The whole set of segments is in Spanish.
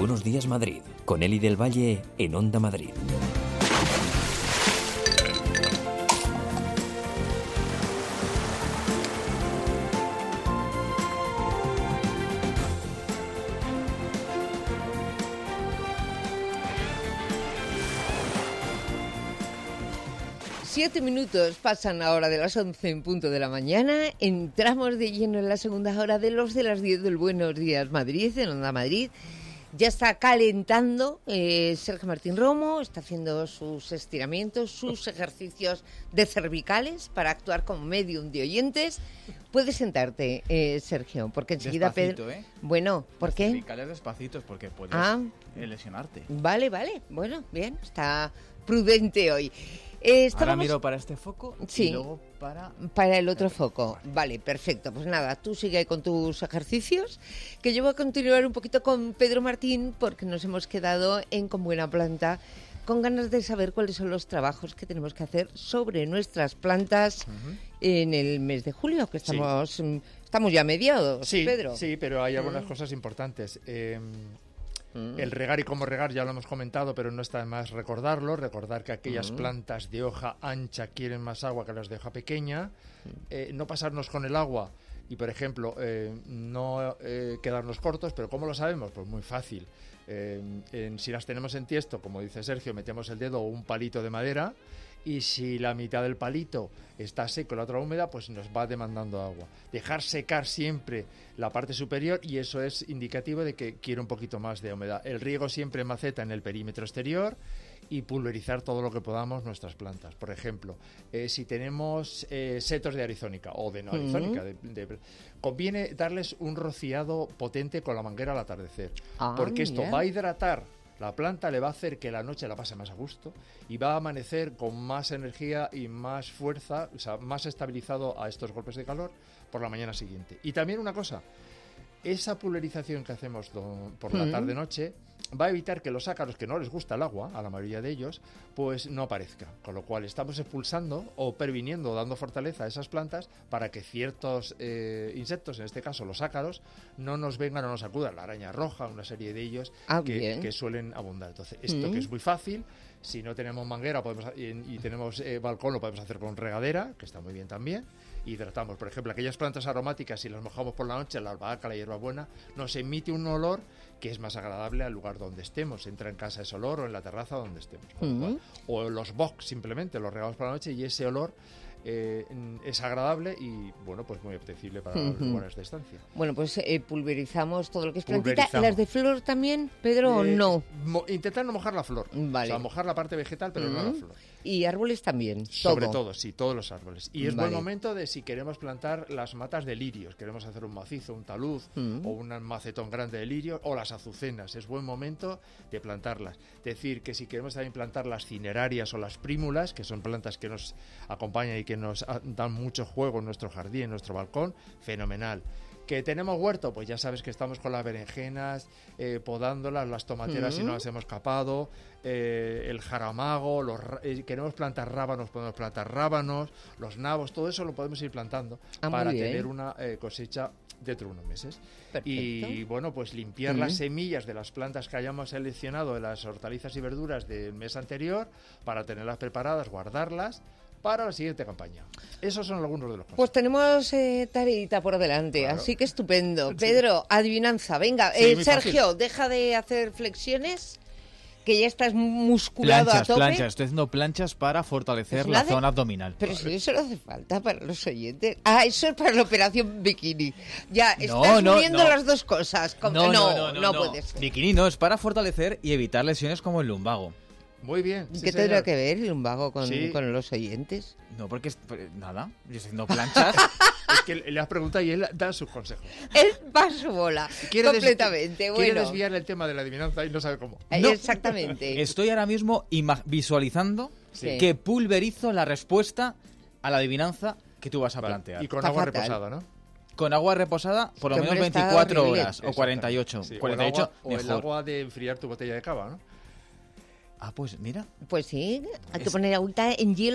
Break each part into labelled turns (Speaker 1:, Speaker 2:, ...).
Speaker 1: Buenos Días Madrid, con Eli del Valle en Onda Madrid.
Speaker 2: Siete minutos pasan ahora de las 11 en punto de la mañana. Entramos de lleno en la segunda hora de los de las 10 del Buenos Días Madrid, en Onda Madrid. Ya está calentando Sergio Martín Romo, está haciendo sus estiramientos, sus ejercicios de cervicales para actuar como medium de oyentes. Puedes sentarte, Sergio, porque enseguida
Speaker 3: Despacito,
Speaker 2: Pedro... Bueno, ¿por qué?
Speaker 3: Cervicales despacitos, porque puedes lesionarte.
Speaker 2: Vale, bueno, bien, está prudente hoy.
Speaker 3: Ahora miro para este foco y luego
Speaker 2: para el otro foco. Vale, perfecto. Pues nada, tú sigue con tus ejercicios, que yo voy a continuar un poquito con Pedro Martín, porque nos hemos quedado en Con Buena Planta, con ganas de saber cuáles son los trabajos que tenemos que hacer sobre nuestras plantas en el mes de julio, que estamos ya a mediados, Pedro.
Speaker 4: Sí, pero hay algunas cosas importantes. El regar y cómo regar ya lo hemos comentado, pero no está de más recordarlo. Recordar que aquellas plantas de hoja ancha quieren más agua que las de hoja pequeña. No pasarnos con el agua y, por ejemplo, no quedarnos cortos. ¿Pero cómo lo sabemos? Pues muy fácil. Si las tenemos en tiesto, como dice Sergio, metemos el dedo o un palito de madera. Y si la mitad del palito está seco y la otra húmeda, pues nos va demandando agua. Dejar secar siempre la parte superior, y eso es indicativo de que quiere un poquito más de humedad. El riego siempre en maceta en el perímetro exterior y pulverizar todo lo que podamos nuestras plantas. Por ejemplo, si tenemos setos de arizónica o de no arizónica, conviene darles un rociado potente con la manguera al atardecer, porque esto va a hidratar la planta, le va a hacer que la noche la pase más a gusto y va a amanecer con más energía y más fuerza, o sea, más estabilizado a estos golpes de calor por la mañana siguiente. Y también una cosa, esa pulverización que hacemos por la tarde-noche va a evitar que los ácaros, que no les gusta el agua, a la mayoría de ellos, pues no aparezcan. Con lo cual estamos expulsando o previniendo, dando fortaleza a esas plantas para que ciertos insectos, en este caso los ácaros, no nos vengan o nos acudan. La araña roja, una serie de ellos que suelen abundar. Entonces, esto que es muy fácil, si no tenemos manguera y tenemos balcón, lo podemos hacer con regadera, que está muy bien también. Hidratamos, por ejemplo, aquellas plantas aromáticas, si las mojamos por la noche, la albahaca, la hierbabuena, nos emite un olor que es más agradable al lugar donde estemos. Entra en casa ese olor o en la terraza donde estemos. O los box, simplemente los regamos por la noche y ese olor es agradable y, bueno, pues muy apetecible para los lugares de estancia.
Speaker 2: Bueno, pues pulverizamos todo lo que es plantita. ¿Las de flor también, Pedro, o no?
Speaker 4: Intentar no mojar la flor.
Speaker 2: Vale.
Speaker 4: O sea, mojar la parte vegetal, pero no la flor.
Speaker 2: ¿Y árboles también?
Speaker 4: Sobre todo, sí, todos los árboles. Y es buen momento de si queremos plantar las matas de lirios, queremos hacer un macizo, un talud o un macetón grande de lirios, o las azucenas, es buen momento de plantarlas. Decir que si queremos también plantar las cinerarias o las prímulas, que son plantas que nos acompañan y que nos dan mucho juego en nuestro jardín, en nuestro balcón, fenomenal. ¿Que tenemos huerto? Pues ya sabes que estamos con las berenjenas, podándolas, las tomateras si no las hemos capado, el jaramago, queremos plantar rábanos, podemos plantar rábanos, los nabos, todo eso lo podemos ir plantando para tener una cosecha dentro de unos meses.
Speaker 2: Perfecto.
Speaker 4: Y bueno, pues limpiar las semillas de las plantas que hayamos seleccionado de las hortalizas y verduras del mes anterior para tenerlas preparadas, guardarlas para la siguiente campaña. Esos son algunos de los pasos.
Speaker 2: Pues tenemos tareita por delante, así que estupendo. Pedro, adivinanza, venga. Sergio, fácil. Deja de hacer flexiones, que ya estás musculado a tope.
Speaker 3: Planchas, estoy haciendo planchas para fortalecer la zona abdominal.
Speaker 2: Pero si eso no hace falta para los oyentes. Eso es para la operación bikini. Ya, estás uniendo las dos cosas. No puede ser.
Speaker 3: Bikini no, es para fortalecer y evitar lesiones como el lumbago.
Speaker 4: Muy bien.
Speaker 2: ¿Y qué tendrá que ver el lumbago con los oyentes?
Speaker 3: No, porque nada, yo estoy haciendo planchas.
Speaker 4: Es que le has preguntado y él da sus consejos.
Speaker 2: Él va a su bola, completamente.
Speaker 4: Quiere desviar el tema de la adivinanza y no sabe cómo.
Speaker 2: Exactamente.
Speaker 3: Estoy ahora mismo visualizando que pulverizo la respuesta a la adivinanza que tú vas a plantear.
Speaker 4: Y con agua reposada, ¿no?
Speaker 3: Con agua reposada por lo menos 24 horas o 48.
Speaker 4: Sí,
Speaker 3: 48
Speaker 4: o el agua de enfriar tu botella de cava, ¿no?
Speaker 3: Ah, pues mira.
Speaker 2: Pues sí, hay que poner agüita en hielo.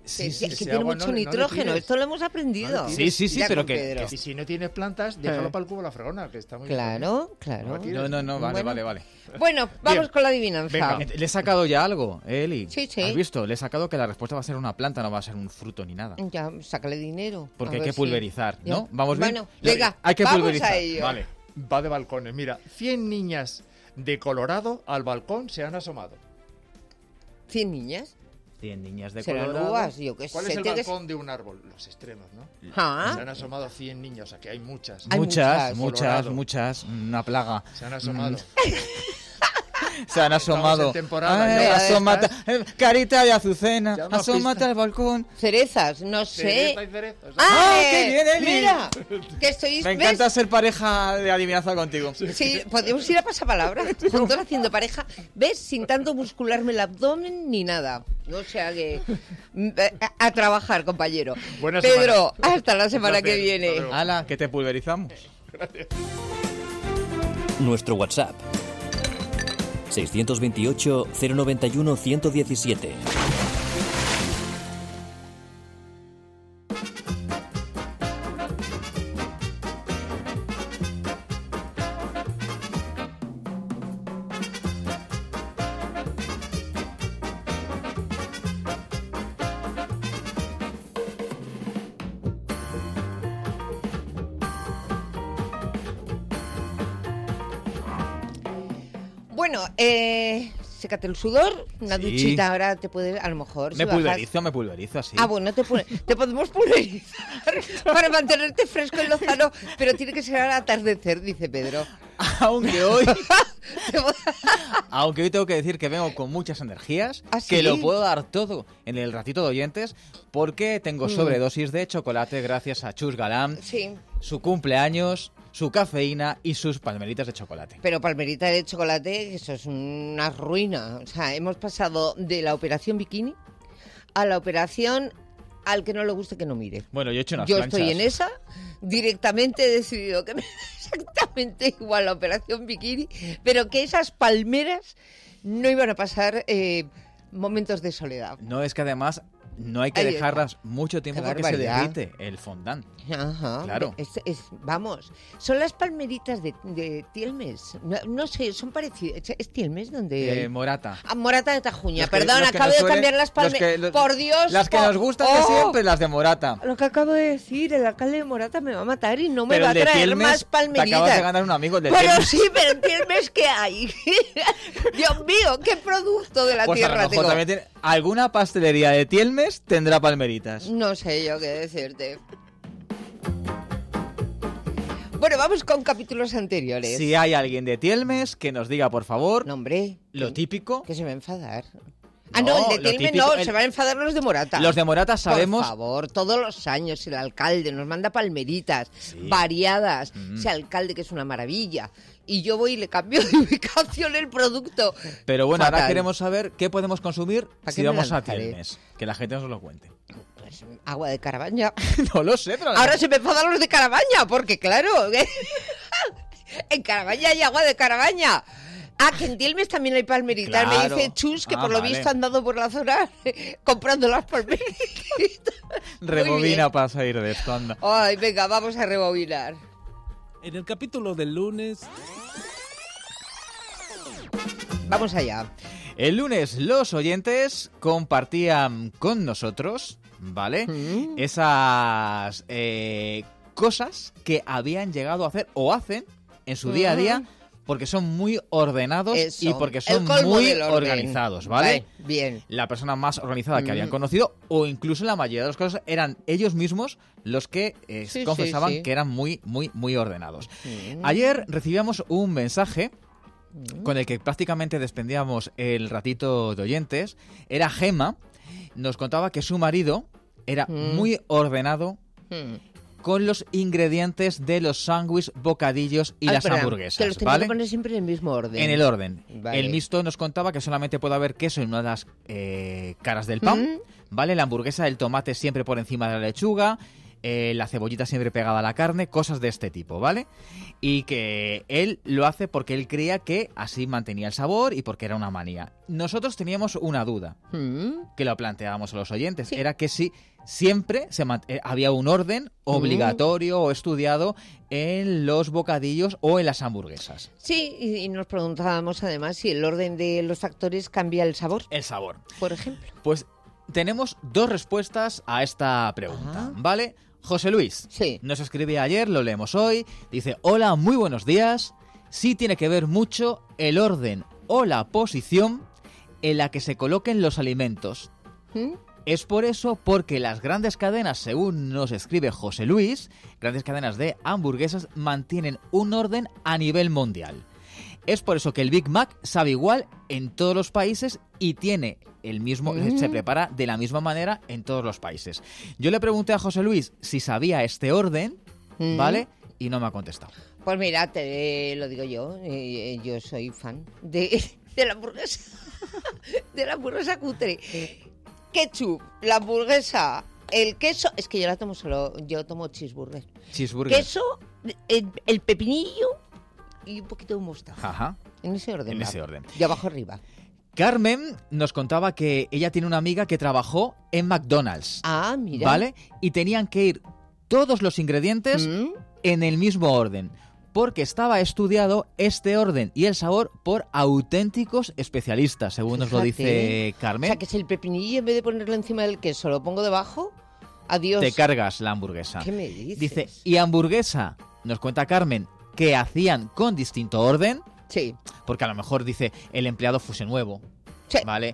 Speaker 3: Sí,
Speaker 2: que
Speaker 4: ese
Speaker 2: tiene
Speaker 4: agua
Speaker 2: mucho
Speaker 4: no le
Speaker 2: nitrógeno.
Speaker 4: tires.
Speaker 2: Esto lo hemos aprendido.
Speaker 4: No le tires.
Speaker 3: Sí,
Speaker 2: Ya
Speaker 3: pero
Speaker 2: con
Speaker 3: que
Speaker 2: Pedro.
Speaker 4: Y si no tienes plantas, déjalo para el cubo de la fregona, que está muy bien.
Speaker 2: Claro.
Speaker 3: No, vale,
Speaker 2: Bueno.
Speaker 3: vale.
Speaker 2: Bueno, vamos
Speaker 4: Bien.
Speaker 2: con la adivinanza.
Speaker 4: Venga.
Speaker 3: Le he sacado ya algo, Eli.
Speaker 2: Sí.
Speaker 3: ¿Has visto? Le he sacado que la respuesta va a ser una planta, no va a ser un fruto ni nada.
Speaker 2: Ya, sácale dinero.
Speaker 3: Porque
Speaker 2: A
Speaker 3: hay
Speaker 2: ver
Speaker 3: que
Speaker 2: si-
Speaker 3: pulverizar,
Speaker 2: Ya.
Speaker 3: ¿no? ¿Vamos bien?
Speaker 2: Bueno, venga,
Speaker 3: hay que
Speaker 2: vamos
Speaker 3: pulverizar.
Speaker 2: a ello.
Speaker 3: Vale.
Speaker 4: Va de balcones. Mira, 100 niñas de Colorado al balcón se han asomado.
Speaker 2: 100 niñas.
Speaker 3: 100 niñas de
Speaker 2: Serán
Speaker 3: Colorado.
Speaker 2: uvas, yo qué sé.
Speaker 4: ¿Cuál es el
Speaker 2: tiene que ser-
Speaker 4: balcón de un árbol? Los extremos, ¿no?
Speaker 2: Ah.
Speaker 4: Se han asomado 100 niñas, o sea que hay muchas.
Speaker 2: Hay muchas.
Speaker 4: Colorado.
Speaker 3: Una plaga.
Speaker 4: Se han asomado.
Speaker 3: Se han asomado.
Speaker 4: en temporada,
Speaker 3: Ay,
Speaker 4: ya
Speaker 3: asómate.
Speaker 4: estás.
Speaker 3: Carita de azucena.
Speaker 4: Llama
Speaker 3: Asómate
Speaker 4: pista.
Speaker 3: al balcón.
Speaker 2: Cerezas, no sé.
Speaker 4: Cereza y cerezas.
Speaker 3: ¡Ah, qué bien, Eli!
Speaker 2: Mira, que estoy...
Speaker 3: Me
Speaker 2: ¿ves?
Speaker 3: encanta ser pareja de adivinanza contigo.
Speaker 2: Sí, podemos ir a pasapalabra, juntos haciendo pareja, ¿ves? Sin tanto muscularme el abdomen ni nada. O sea que... A trabajar, compañero.
Speaker 4: Buena
Speaker 2: Pedro,
Speaker 4: semana.
Speaker 2: hasta la semana
Speaker 4: Un placer.
Speaker 2: que viene.
Speaker 4: Hasta luego.
Speaker 3: Ala, que te pulverizamos.
Speaker 1: Nuestro WhatsApp 628 091 117.
Speaker 2: Bueno, sécate el sudor, una
Speaker 3: Sí.
Speaker 2: duchita ahora te puedes, a lo mejor... si
Speaker 3: Me
Speaker 2: bajas-
Speaker 3: pulverizo así.
Speaker 2: Ah, bueno, te podemos pulverizar para mantenerte fresco y lozano, pero tiene que ser al atardecer, dice Pedro.
Speaker 3: Aunque hoy tengo que decir que vengo con muchas energías,
Speaker 2: ¿Ah, sí?
Speaker 3: que lo puedo dar todo en el ratito de oyentes, porque tengo sobredosis de chocolate gracias a Chus Galán,
Speaker 2: Sí,
Speaker 3: su cumpleaños, su cafeína y sus palmeritas de chocolate.
Speaker 2: pero palmerita de chocolate, eso es una ruina. O sea, hemos pasado de la operación bikini a la operación al que no le guste que no mire.
Speaker 3: Bueno, yo he hecho unas
Speaker 2: Yo
Speaker 3: planchas.
Speaker 2: estoy en esa, directamente he decidido que me da exactamente igual la operación bikini, pero que esas palmeras no iban a pasar momentos de soledad.
Speaker 3: No, es que además no hay que
Speaker 2: Ahí
Speaker 3: dejarlas mucho tiempo
Speaker 2: Qué
Speaker 3: porque se
Speaker 2: barbaridad.
Speaker 3: derrite el fondant.
Speaker 2: Ajá,
Speaker 3: Claro.
Speaker 2: vamos, son las palmeritas de Tielmes. No sé, son parecidas. ¿Es Tielmes donde...?
Speaker 3: Morata.
Speaker 2: Ah, Morata de Tajuña,
Speaker 3: Los que-
Speaker 2: perdón,
Speaker 3: los que
Speaker 2: acabo
Speaker 3: nos
Speaker 2: de
Speaker 3: suelen-
Speaker 2: cambiar las palmeras.
Speaker 3: los-
Speaker 2: Por Dios.
Speaker 3: Las que nos gustan de siempre, las de Morata.
Speaker 2: Lo que acabo de decir, el alcalde de Morata me va a matar y no me
Speaker 3: Pero
Speaker 2: va a
Speaker 3: el de
Speaker 2: traer
Speaker 3: Tielmes,
Speaker 2: más
Speaker 3: te
Speaker 2: palmeritas.
Speaker 3: acabas de ganar un amigo, el de
Speaker 2: Bueno,
Speaker 3: Tielmes.
Speaker 2: sí, pero en Tielmes, ¿qué hay? Dios mío, qué producto de la
Speaker 3: Pues a lo
Speaker 2: tierra
Speaker 3: mejor
Speaker 2: tengo.
Speaker 3: también tiene... alguna pastelería de Tielmes tendrá palmeritas.
Speaker 2: No sé yo qué decirte. Bueno, vamos con capítulos anteriores.
Speaker 3: Si hay alguien de Tielmes, que nos diga, por favor,
Speaker 2: No, hombre.
Speaker 3: lo típico.
Speaker 2: Que se va a enfadar. Ah, no, el de
Speaker 3: lo
Speaker 2: Tielmes
Speaker 3: típico,
Speaker 2: no, se van a enfadar los de Morata.
Speaker 3: Los de Morata sabemos...
Speaker 2: Por favor, todos los años el alcalde nos manda palmeritas variadas. Ese alcalde que es una maravilla. Y yo voy y le cambio de ubicación el producto.
Speaker 3: Pero bueno, ahora
Speaker 2: Fatal.
Speaker 3: queremos saber qué podemos consumir
Speaker 2: ¿Para
Speaker 3: si
Speaker 2: qué me
Speaker 3: vamos a
Speaker 2: lanzaré?
Speaker 3: Tielmes. Que la gente nos lo cuente.
Speaker 2: Pues, agua de Carabaña.
Speaker 3: No lo sé, pero...
Speaker 2: Ahora se me enfadan los de Carabaña, porque claro, en Carabaña hay agua de Carabaña. Ah, que en Tielmes también hay palmeritas.
Speaker 3: Claro.
Speaker 2: Me dice Chus que
Speaker 3: Ah,
Speaker 2: por lo
Speaker 3: vale.
Speaker 2: visto han dado por la zona comprando las palmeritas. Muy
Speaker 3: Rebobina
Speaker 2: bien.
Speaker 3: para salir de esto, anda.
Speaker 2: Ay, venga, vamos a rebobinar.
Speaker 5: En el capítulo del lunes,
Speaker 2: Vamos allá.
Speaker 3: El lunes los oyentes compartían con nosotros, ¿vale? Esas cosas que habían llegado a hacer o hacen en su día a día porque son muy ordenados
Speaker 2: Eso,
Speaker 3: y porque
Speaker 2: el
Speaker 3: son
Speaker 2: colmo
Speaker 3: muy
Speaker 2: del orden.
Speaker 3: organizados, ¿vale?
Speaker 2: Bien.
Speaker 3: La persona más organizada que habían conocido o incluso en la mayoría de los casos eran ellos mismos los que
Speaker 2: Sí,
Speaker 3: confesaban
Speaker 2: sí.
Speaker 3: que eran muy, muy, muy ordenados. Ayer recibíamos un mensaje con el que prácticamente despendíamos el ratito de oyentes. Era Gema, nos contaba que su marido era muy ordenado con los ingredientes de los sándwiches, bocadillos y
Speaker 2: Ah,
Speaker 3: las
Speaker 2: espera,
Speaker 3: hamburguesas,
Speaker 2: que los tengo
Speaker 3: ¿vale?
Speaker 2: que poner siempre en el mismo orden.
Speaker 3: En el orden.
Speaker 2: Vale.
Speaker 3: El mixto nos contaba que solamente puede haber queso en una de las caras del pan, ¿vale? La hamburguesa, el tomate siempre por encima de la lechuga, la cebollita siempre pegada a la carne, cosas de este tipo, ¿vale? Y que él lo hace porque él creía que así mantenía el sabor y porque era una manía. Nosotros teníamos una duda, que lo planteábamos a los oyentes, era que si siempre había un orden obligatorio o estudiado en los bocadillos o en las hamburguesas.
Speaker 2: Sí, y nos preguntábamos además si el orden de los factores cambia el sabor,
Speaker 3: El sabor.
Speaker 2: por ejemplo.
Speaker 3: Pues tenemos dos respuestas a esta pregunta, ¿vale? José Luis nos escribía ayer, lo leemos hoy, dice: hola, muy buenos días. Sí tiene que ver mucho el orden o la posición en la que se coloquen los alimentos. Es por eso porque las grandes cadenas, según nos escribe José Luis, grandes cadenas de hamburguesas mantienen un orden a nivel mundial. Es por eso que el Big Mac sabe igual en todos los países y tiene el mismo, se prepara de la misma manera en todos los países. Yo le pregunté a José Luis si sabía este orden, ¿vale? Y no me ha contestado.
Speaker 2: Pues mira, te lo digo yo, yo soy fan de la hamburguesa, de la hamburguesa cutre. Ketchup, la hamburguesa, el queso, es que yo la tomo yo tomo cheeseburger. Queso, el pepinillo y un poquito de mostaza.
Speaker 3: Ajá.
Speaker 2: En ese orden.
Speaker 3: En ese orden.
Speaker 2: De abajo arriba.
Speaker 3: Carmen nos contaba que ella tiene una amiga que trabajó en McDonald's.
Speaker 2: Ah, mira.
Speaker 3: ¿Vale? Y tenían que ir todos los ingredientes en el mismo orden, porque estaba estudiado este orden y el sabor por auténticos especialistas, según nos lo dice Carmen.
Speaker 2: O sea, que si el pepinillo en vez de ponerlo encima del queso lo pongo debajo, adiós.
Speaker 3: Te cargas la hamburguesa.
Speaker 2: ¿Qué me dices?
Speaker 3: Dice, y hamburguesa, nos cuenta Carmen, que hacían con distinto orden.
Speaker 2: Sí.
Speaker 3: Porque a lo mejor, dice, el empleado fuese nuevo.
Speaker 2: Sí.
Speaker 3: ¿Vale?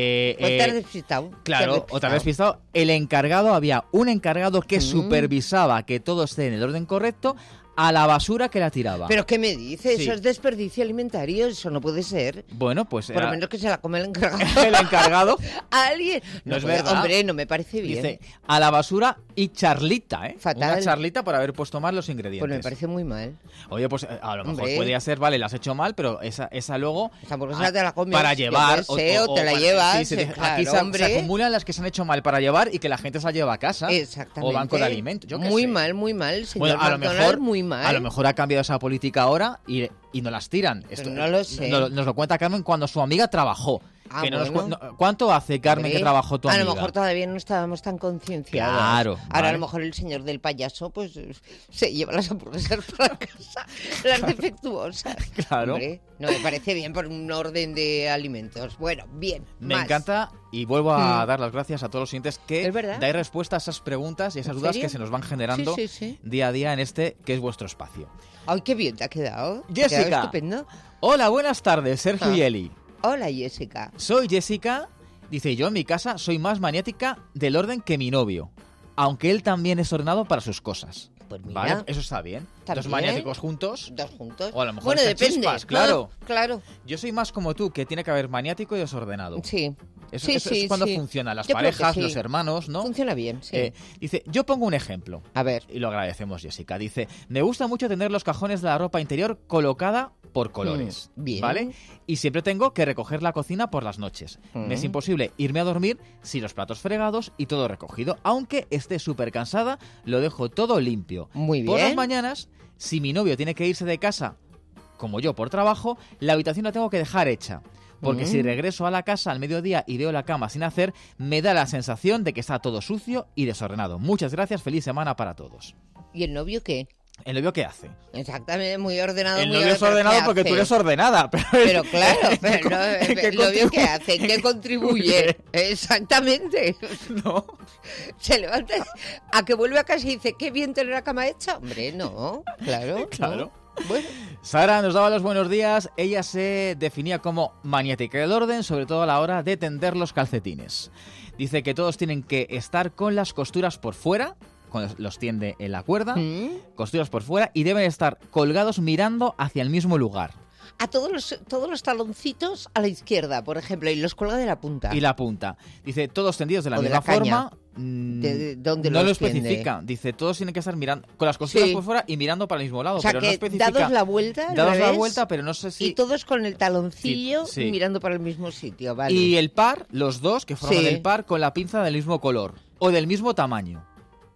Speaker 2: Otra despistado.
Speaker 3: Claro, otra vez despistado. El encargado, había un encargado que supervisaba que todo esté en el orden correcto, a la basura que la tiraba.
Speaker 2: ¿Pero qué me dice?
Speaker 3: Sí.
Speaker 2: Eso es desperdicio alimentario, eso no puede ser.
Speaker 3: Bueno, pues...
Speaker 2: Por lo menos que se la come el encargado.
Speaker 3: El encargado.
Speaker 2: ¿A alguien?
Speaker 3: No es verdad.
Speaker 2: Hombre, no me parece bien.
Speaker 3: Dice, a la basura y charlita, ¿eh?
Speaker 2: Fatal.
Speaker 3: Una charlita por haber puesto mal los ingredientes.
Speaker 2: Pues me parece muy mal.
Speaker 3: Oye, pues a lo mejor
Speaker 2: Hombre.
Speaker 3: podría ser, vale, la has hecho mal, pero esa luego...
Speaker 2: Esa hamburguesa te la comes.
Speaker 3: Para llevar...
Speaker 2: o te la
Speaker 3: para-
Speaker 2: llevas.
Speaker 3: sí,
Speaker 2: claro,
Speaker 3: aquí se
Speaker 2: hombre.
Speaker 3: acumulan las que se han hecho mal para llevar y que la gente se la lleva a casa.
Speaker 2: Exactamente.
Speaker 3: O banco de alimentos. Yo qué
Speaker 2: muy
Speaker 3: sé.
Speaker 2: mal, muy mal, señor
Speaker 3: Bueno, a lo
Speaker 2: McDonald's,
Speaker 3: mejor,
Speaker 2: muy mal.
Speaker 3: a lo mejor ha cambiado esa política ahora y no las tiran.
Speaker 2: Pero no lo sé.
Speaker 3: Nos lo cuenta Carmen cuando su amiga trabajó.
Speaker 2: Ah,
Speaker 3: Que no nos
Speaker 2: bueno.
Speaker 3: ¿Cuánto hace, Carmen,
Speaker 2: Hombre,
Speaker 3: que trabajó tu amiga?
Speaker 2: A lo mejor todavía no estábamos tan concienciados.
Speaker 3: Claro,
Speaker 2: Ahora
Speaker 3: vale.
Speaker 2: a lo mejor el señor del payaso pues se lleva las hamburguesas para casa, las defectuosas.
Speaker 3: Claro.
Speaker 2: Hombre, no me parece bien por un orden de alimentos. Bueno, bien.
Speaker 3: Me
Speaker 2: más.
Speaker 3: encanta y vuelvo a dar las gracias a todos los oyentes que
Speaker 2: ¿Es verdad?
Speaker 3: dais respuesta a esas preguntas y esas
Speaker 2: ¿En
Speaker 3: dudas
Speaker 2: serio?
Speaker 3: que se nos van generando
Speaker 2: Sí.
Speaker 3: día a día en este que es vuestro espacio.
Speaker 2: Ay, qué bien te ha quedado. Te ha
Speaker 3: Jessica.
Speaker 2: quedado estupendo.
Speaker 3: Hola, buenas tardes, Sergio y Eli.
Speaker 2: Hola, Jessica.
Speaker 3: Soy Jessica. Dice, yo en mi casa soy más maniática del orden que mi novio, aunque él también es ordenado para sus cosas.
Speaker 2: Pues mira.
Speaker 3: ¿Vale? Eso está bien.
Speaker 2: Está
Speaker 3: Dos
Speaker 2: bien.
Speaker 3: maniáticos juntos.
Speaker 2: Dos juntos.
Speaker 3: O a lo mejor
Speaker 2: bueno,
Speaker 3: echan
Speaker 2: depende.
Speaker 3: chispas, claro.
Speaker 2: Claro.
Speaker 3: Yo soy más como tú, que tiene que haber maniático y desordenado.
Speaker 2: Sí.
Speaker 3: Eso,
Speaker 2: Sí,
Speaker 3: eso
Speaker 2: sí,
Speaker 3: es cuando
Speaker 2: sí.
Speaker 3: funcionan las
Speaker 2: Yo creo que
Speaker 3: parejas,
Speaker 2: sí.
Speaker 3: los hermanos, ¿no?
Speaker 2: Funciona bien, sí.
Speaker 3: Dice, yo pongo un ejemplo.
Speaker 2: A ver.
Speaker 3: Y lo agradecemos, Jessica. Dice, me gusta mucho tener los cajones de la ropa interior colocada por colores.
Speaker 2: Bien.
Speaker 3: ¿Vale? Y siempre tengo que recoger la cocina por las noches. Me es imposible irme a dormir sin los platos fregados y todo recogido. Aunque esté súper cansada, lo dejo todo limpio.
Speaker 2: Muy
Speaker 3: Por
Speaker 2: bien.
Speaker 3: las mañanas, si mi novio tiene que irse de casa, como yo por trabajo, la habitación la tengo que dejar hecha. Porque si regreso a la casa al mediodía y veo la cama sin hacer, me da la sensación de que está todo sucio y desordenado. Muchas gracias, feliz semana para todos.
Speaker 2: ¿Y el novio qué?
Speaker 3: ¿El novio qué hace?
Speaker 2: Exactamente, muy ordenado.
Speaker 3: El
Speaker 2: muy
Speaker 3: novio es
Speaker 2: ¿qué
Speaker 3: ordenado porque
Speaker 2: hace?
Speaker 3: tú eres ordenada.
Speaker 2: Pero claro, pero no, ¿el novio qué hace? ¿Qué
Speaker 3: ¿Qué
Speaker 2: contribuye? Exactamente.
Speaker 3: No.
Speaker 2: Se levanta, a que vuelve a casa y dice, qué bien tener la cama hecha. Hombre, no, claro.
Speaker 3: Claro.
Speaker 2: no. Bueno,
Speaker 3: Sara nos daba los buenos días. Ella se definía como maniática del orden, sobre todo a la hora de tender los calcetines. Dice que todos tienen que estar con las costuras por fuera, cuando los tiende en la cuerda, costuras por fuera, y deben estar colgados mirando hacia el mismo lugar.
Speaker 2: a todos los taloncitos a la izquierda, por ejemplo, y los cuelga de la punta.
Speaker 3: Y la punta. Dice, todos tendidos de la
Speaker 2: O de
Speaker 3: misma
Speaker 2: la caña.
Speaker 3: forma.
Speaker 2: ¿De dónde
Speaker 3: no lo
Speaker 2: los tiende?
Speaker 3: especifica. Dice, todos tienen que estar mirando con las costuras
Speaker 2: Sí.
Speaker 3: por fuera y mirando para el mismo lado.
Speaker 2: O sea,
Speaker 3: pero
Speaker 2: que
Speaker 3: no especifica.
Speaker 2: dados la vuelta, al
Speaker 3: Dados la
Speaker 2: revés,
Speaker 3: vuelta, pero no sé si.
Speaker 2: y todos con el taloncillo
Speaker 3: Sí, sí.
Speaker 2: mirando para el mismo sitio, ¿vale?
Speaker 3: Y el par, los dos que forman
Speaker 2: Sí.
Speaker 3: el par con la pinza del mismo color o del mismo tamaño.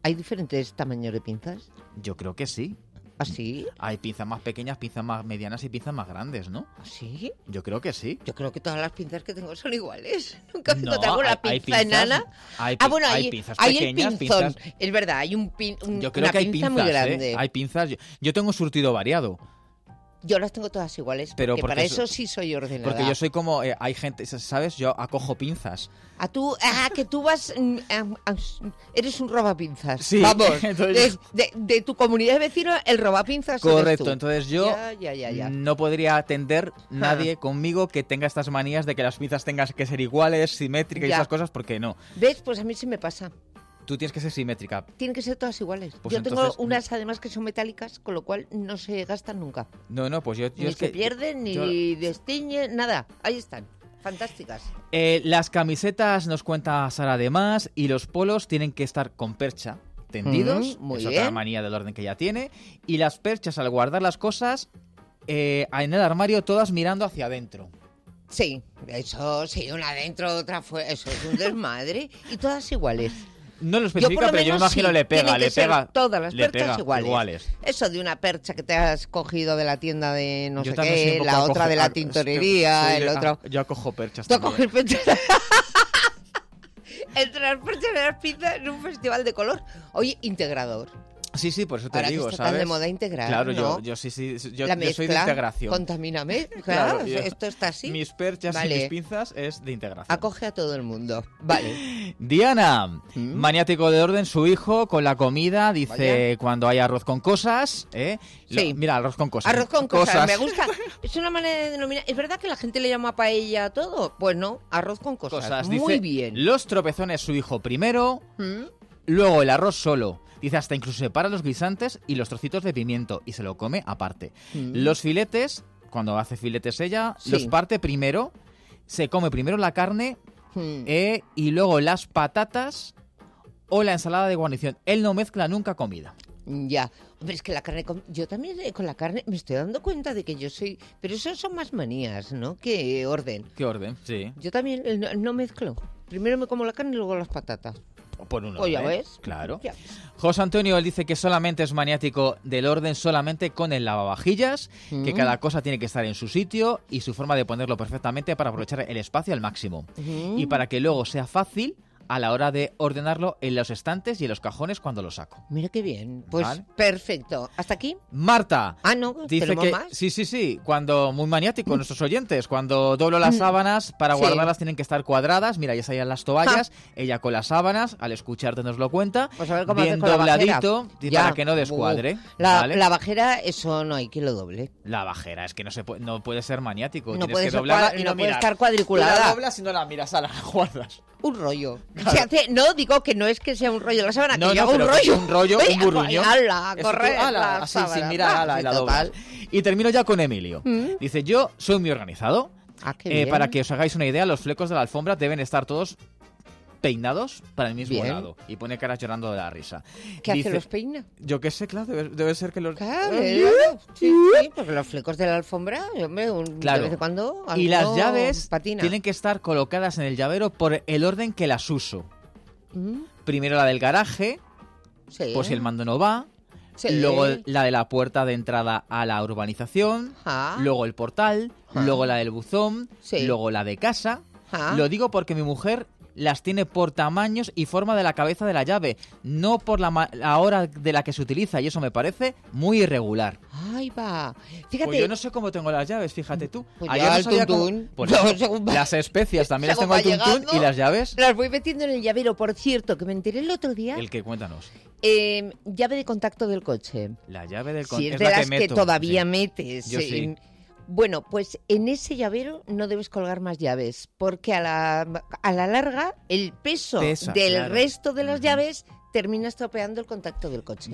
Speaker 2: ¿Hay diferentes tamaños de pinzas?
Speaker 3: Yo creo que sí.
Speaker 2: ¿Así?
Speaker 3: Hay pinzas más pequeñas, pinzas más medianas y pinzas más grandes, ¿no?
Speaker 2: ¿Así?
Speaker 3: Yo creo que sí.
Speaker 2: Yo creo que todas las pinzas que tengo son iguales. Nunca me
Speaker 3: No,
Speaker 2: encontrado con la
Speaker 3: hay
Speaker 2: pinza
Speaker 3: pinzas-
Speaker 2: enana.
Speaker 3: hay
Speaker 2: Hay
Speaker 3: pinzas
Speaker 2: hay
Speaker 3: pequeñas,
Speaker 2: el pinzón.
Speaker 3: pinzas-
Speaker 2: Es verdad, hay
Speaker 3: Yo creo
Speaker 2: una
Speaker 3: que hay
Speaker 2: pinza
Speaker 3: pinzas,
Speaker 2: muy grande.
Speaker 3: Hay pinzas. Yo tengo un surtido variado.
Speaker 2: Yo las tengo todas iguales,
Speaker 3: Pero
Speaker 2: porque
Speaker 3: porque
Speaker 2: para
Speaker 3: eso-
Speaker 2: eso sí soy ordenada.
Speaker 3: Porque yo soy como... hay gente, ¿sabes? Yo acojo pinzas.
Speaker 2: Que tú vas... eres un robapinzas.
Speaker 3: Sí,
Speaker 2: Vamos,
Speaker 3: entonces-
Speaker 2: de tu comunidad de vecinos, el robapinzas eres
Speaker 3: Correcto,
Speaker 2: tú.
Speaker 3: entonces yo
Speaker 2: Ya.
Speaker 3: no podría atender nadie conmigo que tenga estas manías de que las pinzas tengan que ser iguales, simétricas y
Speaker 2: Ya.
Speaker 3: esas cosas, porque no.
Speaker 2: ¿Ves? Pues a mí sí me pasa.
Speaker 3: Tú tienes que ser simétrica.
Speaker 2: Tienen que ser todas iguales.
Speaker 3: Pues
Speaker 2: yo
Speaker 3: entonces-
Speaker 2: tengo unas además que son metálicas, con lo cual no se gastan nunca.
Speaker 3: No, pues yo
Speaker 2: Ni
Speaker 3: es
Speaker 2: se
Speaker 3: que...
Speaker 2: pierden,
Speaker 3: yo-
Speaker 2: ni destiñen, nada. Ahí están. Fantásticas.
Speaker 3: Las camisetas nos cuenta Sara de más y los polos tienen que estar con percha, tendidos.
Speaker 2: Muy
Speaker 3: es otra
Speaker 2: bien.
Speaker 3: manía del orden que ya tiene. Y las perchas, al guardar las cosas, en el armario, todas mirando hacia adentro.
Speaker 2: Sí, eso sí, una adentro, otra fuera. Eso es un desmadre. Y todas iguales.
Speaker 3: No lo
Speaker 2: Yo
Speaker 3: especifica,
Speaker 2: por lo
Speaker 3: pero yo me
Speaker 2: menos
Speaker 3: imagino
Speaker 2: sí,
Speaker 3: le pega,
Speaker 2: tienen que
Speaker 3: le
Speaker 2: ser
Speaker 3: pega.
Speaker 2: todas las
Speaker 3: le
Speaker 2: perchas
Speaker 3: pega
Speaker 2: iguales. Eso de una percha que te has cogido de la tienda de no
Speaker 3: Yo
Speaker 2: sé
Speaker 3: también soy un
Speaker 2: qué,
Speaker 3: poco
Speaker 2: la otra de la
Speaker 3: soy
Speaker 2: tintorería,
Speaker 3: de-
Speaker 2: el otro...
Speaker 3: Yo acojo perchas
Speaker 2: Tú
Speaker 3: también.
Speaker 2: coges perchas. Entre las perchas y las pizzas en un festival de color. Oye, integrador.
Speaker 3: Sí, por eso te
Speaker 2: Ahora
Speaker 3: digo,
Speaker 2: que está
Speaker 3: ¿sabes?
Speaker 2: tan de moda integrar,
Speaker 3: Claro,
Speaker 2: ¿no?
Speaker 3: yo sí, yo
Speaker 2: La
Speaker 3: soy de
Speaker 2: mezcla,
Speaker 3: integración.
Speaker 2: Contamíname.
Speaker 3: Claro,
Speaker 2: Claro,
Speaker 3: yo-
Speaker 2: esto está así.
Speaker 3: Mis perchas
Speaker 2: Vale.
Speaker 3: y mis pinzas es de integración.
Speaker 2: Acoge a todo el mundo. Vale.
Speaker 3: Diana,
Speaker 2: ¿Mm?
Speaker 3: maniático de orden, su hijo con la comida, dice
Speaker 2: Vaya.
Speaker 3: cuando hay arroz con cosas, ¿eh?
Speaker 2: Sí.
Speaker 3: Mira, arroz con cosas.
Speaker 2: Arroz con cosas, me gusta. Es una manera de denominar. ¿Es verdad que la gente le llama paella a todo? Pues no, arroz con cosas. Muy
Speaker 3: Dice,
Speaker 2: bien.
Speaker 3: Los tropezones su hijo primero,
Speaker 2: ¿Mm?
Speaker 3: luego el arroz solo. Dice, hasta incluso separa los guisantes y los trocitos de pimiento y se lo come aparte.
Speaker 2: Mm.
Speaker 3: Los filetes, cuando hace filetes ella,
Speaker 2: Sí.
Speaker 3: los parte primero, se come primero la carne
Speaker 2: Mm.
Speaker 3: y luego las patatas o la ensalada de guarnición. Él no mezcla nunca comida.
Speaker 2: Ya. Hombre, es que la carne... Yo también con la carne me estoy dando cuenta de que yo soy... Pero eso son más manías, ¿no? Que orden.
Speaker 3: ¿Qué orden? Sí.
Speaker 2: Yo también no mezclo. Primero me como la carne y luego las patatas.
Speaker 3: Por un
Speaker 2: Pues ya
Speaker 3: orden.
Speaker 2: ves.
Speaker 3: Claro.
Speaker 2: Ya ves.
Speaker 3: José Antonio, él dice que solamente es maniático del orden solamente con el lavavajillas, que
Speaker 2: Mm.
Speaker 3: cada cosa tiene que estar en su sitio y su forma de ponerlo perfectamente para aprovechar el espacio al máximo.
Speaker 2: Mm.
Speaker 3: Y para que luego sea fácil a la hora de ordenarlo en los estantes y en los cajones cuando lo saco.
Speaker 2: Mira qué bien. Pues
Speaker 3: Vale.
Speaker 2: perfecto. ¿Hasta aquí?
Speaker 3: Marta.
Speaker 2: Ah, no,
Speaker 3: Dice
Speaker 2: ¿tenemos
Speaker 3: que
Speaker 2: más?
Speaker 3: sí, cuando muy maniático nuestros oyentes, cuando doblo las sábanas para
Speaker 2: Sí.
Speaker 3: guardarlas tienen que estar cuadradas, mira, ya salían las toallas, ella con las sábanas, al escucharte nos lo cuenta,
Speaker 2: Pues a ver cómo
Speaker 3: bien
Speaker 2: haces con la
Speaker 3: dobladito
Speaker 2: bajera.
Speaker 3: y
Speaker 2: Ya.
Speaker 3: para que no descuadre.
Speaker 2: La,
Speaker 3: ¿vale?
Speaker 2: la bajera, eso no hay que lo doble.
Speaker 3: La bajera, es que no puede ser maniático,
Speaker 2: No
Speaker 3: tienes
Speaker 2: puede
Speaker 3: que
Speaker 2: ser
Speaker 3: doblarla
Speaker 2: cua-
Speaker 3: y
Speaker 2: no
Speaker 3: no
Speaker 2: puede
Speaker 3: mirar.
Speaker 2: estar cuadriculada.
Speaker 3: Tú la doblas y no la miras, la guardas.
Speaker 2: Un rollo. Se hace, no digo que no es que sea un rollo la sábana,
Speaker 3: No,
Speaker 2: que yo
Speaker 3: no,
Speaker 2: hago un
Speaker 3: pero que es
Speaker 2: rollo.
Speaker 3: un rollo,
Speaker 2: Oye,
Speaker 3: un burruño.
Speaker 2: ala,
Speaker 3: Eso
Speaker 2: correr
Speaker 3: tú, ala,
Speaker 2: la
Speaker 3: así,
Speaker 2: sábana.
Speaker 3: sin mirar, ala, y la
Speaker 2: total.
Speaker 3: doblas. Y termino ya con Emilio. Dice, yo soy muy organizado.
Speaker 2: Ah, qué bien.
Speaker 3: Para que os hagáis una idea, los flecos de la alfombra deben estar todos peinados para el mismo
Speaker 2: Bien.
Speaker 3: lado. Y pone caras llorando de la risa.
Speaker 2: ¿Qué hace?
Speaker 3: Dice,
Speaker 2: ¿Los peina?
Speaker 3: Yo qué sé, claro, debe ser que los...
Speaker 2: Claro, sí, porque los flecos de la alfombra, hombre,
Speaker 3: Claro.
Speaker 2: de vez en cuando
Speaker 3: Y las
Speaker 2: alguno
Speaker 3: llaves
Speaker 2: patina.
Speaker 3: tienen que estar colocadas en el llavero por el orden que las uso.
Speaker 2: Mm,
Speaker 3: Primero la del garaje,
Speaker 2: sí.
Speaker 3: pues si el mando no va.
Speaker 2: Sí.
Speaker 3: Luego la de la puerta de entrada a la urbanización.
Speaker 2: Ajá.
Speaker 3: Luego el portal.
Speaker 2: Ah.
Speaker 3: Luego la del buzón.
Speaker 2: Sí.
Speaker 3: Luego la de casa.
Speaker 2: Ajá.
Speaker 3: Lo digo porque mi mujer las tiene por tamaños y forma de la cabeza de la llave, no por la hora de la que se utiliza, y eso me parece muy irregular.
Speaker 2: Ahí va. Fíjate.
Speaker 3: Pues yo no sé cómo tengo las llaves, fíjate tú.
Speaker 2: Pues
Speaker 3: Ayer
Speaker 2: ya
Speaker 3: no
Speaker 2: el
Speaker 3: sabía cómo-
Speaker 2: tuntún.
Speaker 3: Pues
Speaker 2: No,
Speaker 3: eso,
Speaker 2: según va-
Speaker 3: las especias también las
Speaker 2: según
Speaker 3: tengo al
Speaker 2: va
Speaker 3: tuntún,
Speaker 2: llegando.
Speaker 3: y las llaves,
Speaker 2: Las voy metiendo en el llavero, por cierto, que me enteré el otro día.
Speaker 3: el que cuéntanos.
Speaker 2: Llave de contacto del coche.
Speaker 3: La llave del
Speaker 2: Si es
Speaker 3: es
Speaker 2: de
Speaker 3: la
Speaker 2: las
Speaker 3: que meto.
Speaker 2: todavía
Speaker 3: sí.
Speaker 2: metes.
Speaker 3: Yo sí.
Speaker 2: Bueno, pues en ese llavero no debes colgar más llaves, porque a la larga el peso
Speaker 3: Pesa,
Speaker 2: del
Speaker 3: claro.
Speaker 2: resto de las
Speaker 3: Ujú.
Speaker 2: llaves termina estropeando el contacto del coche.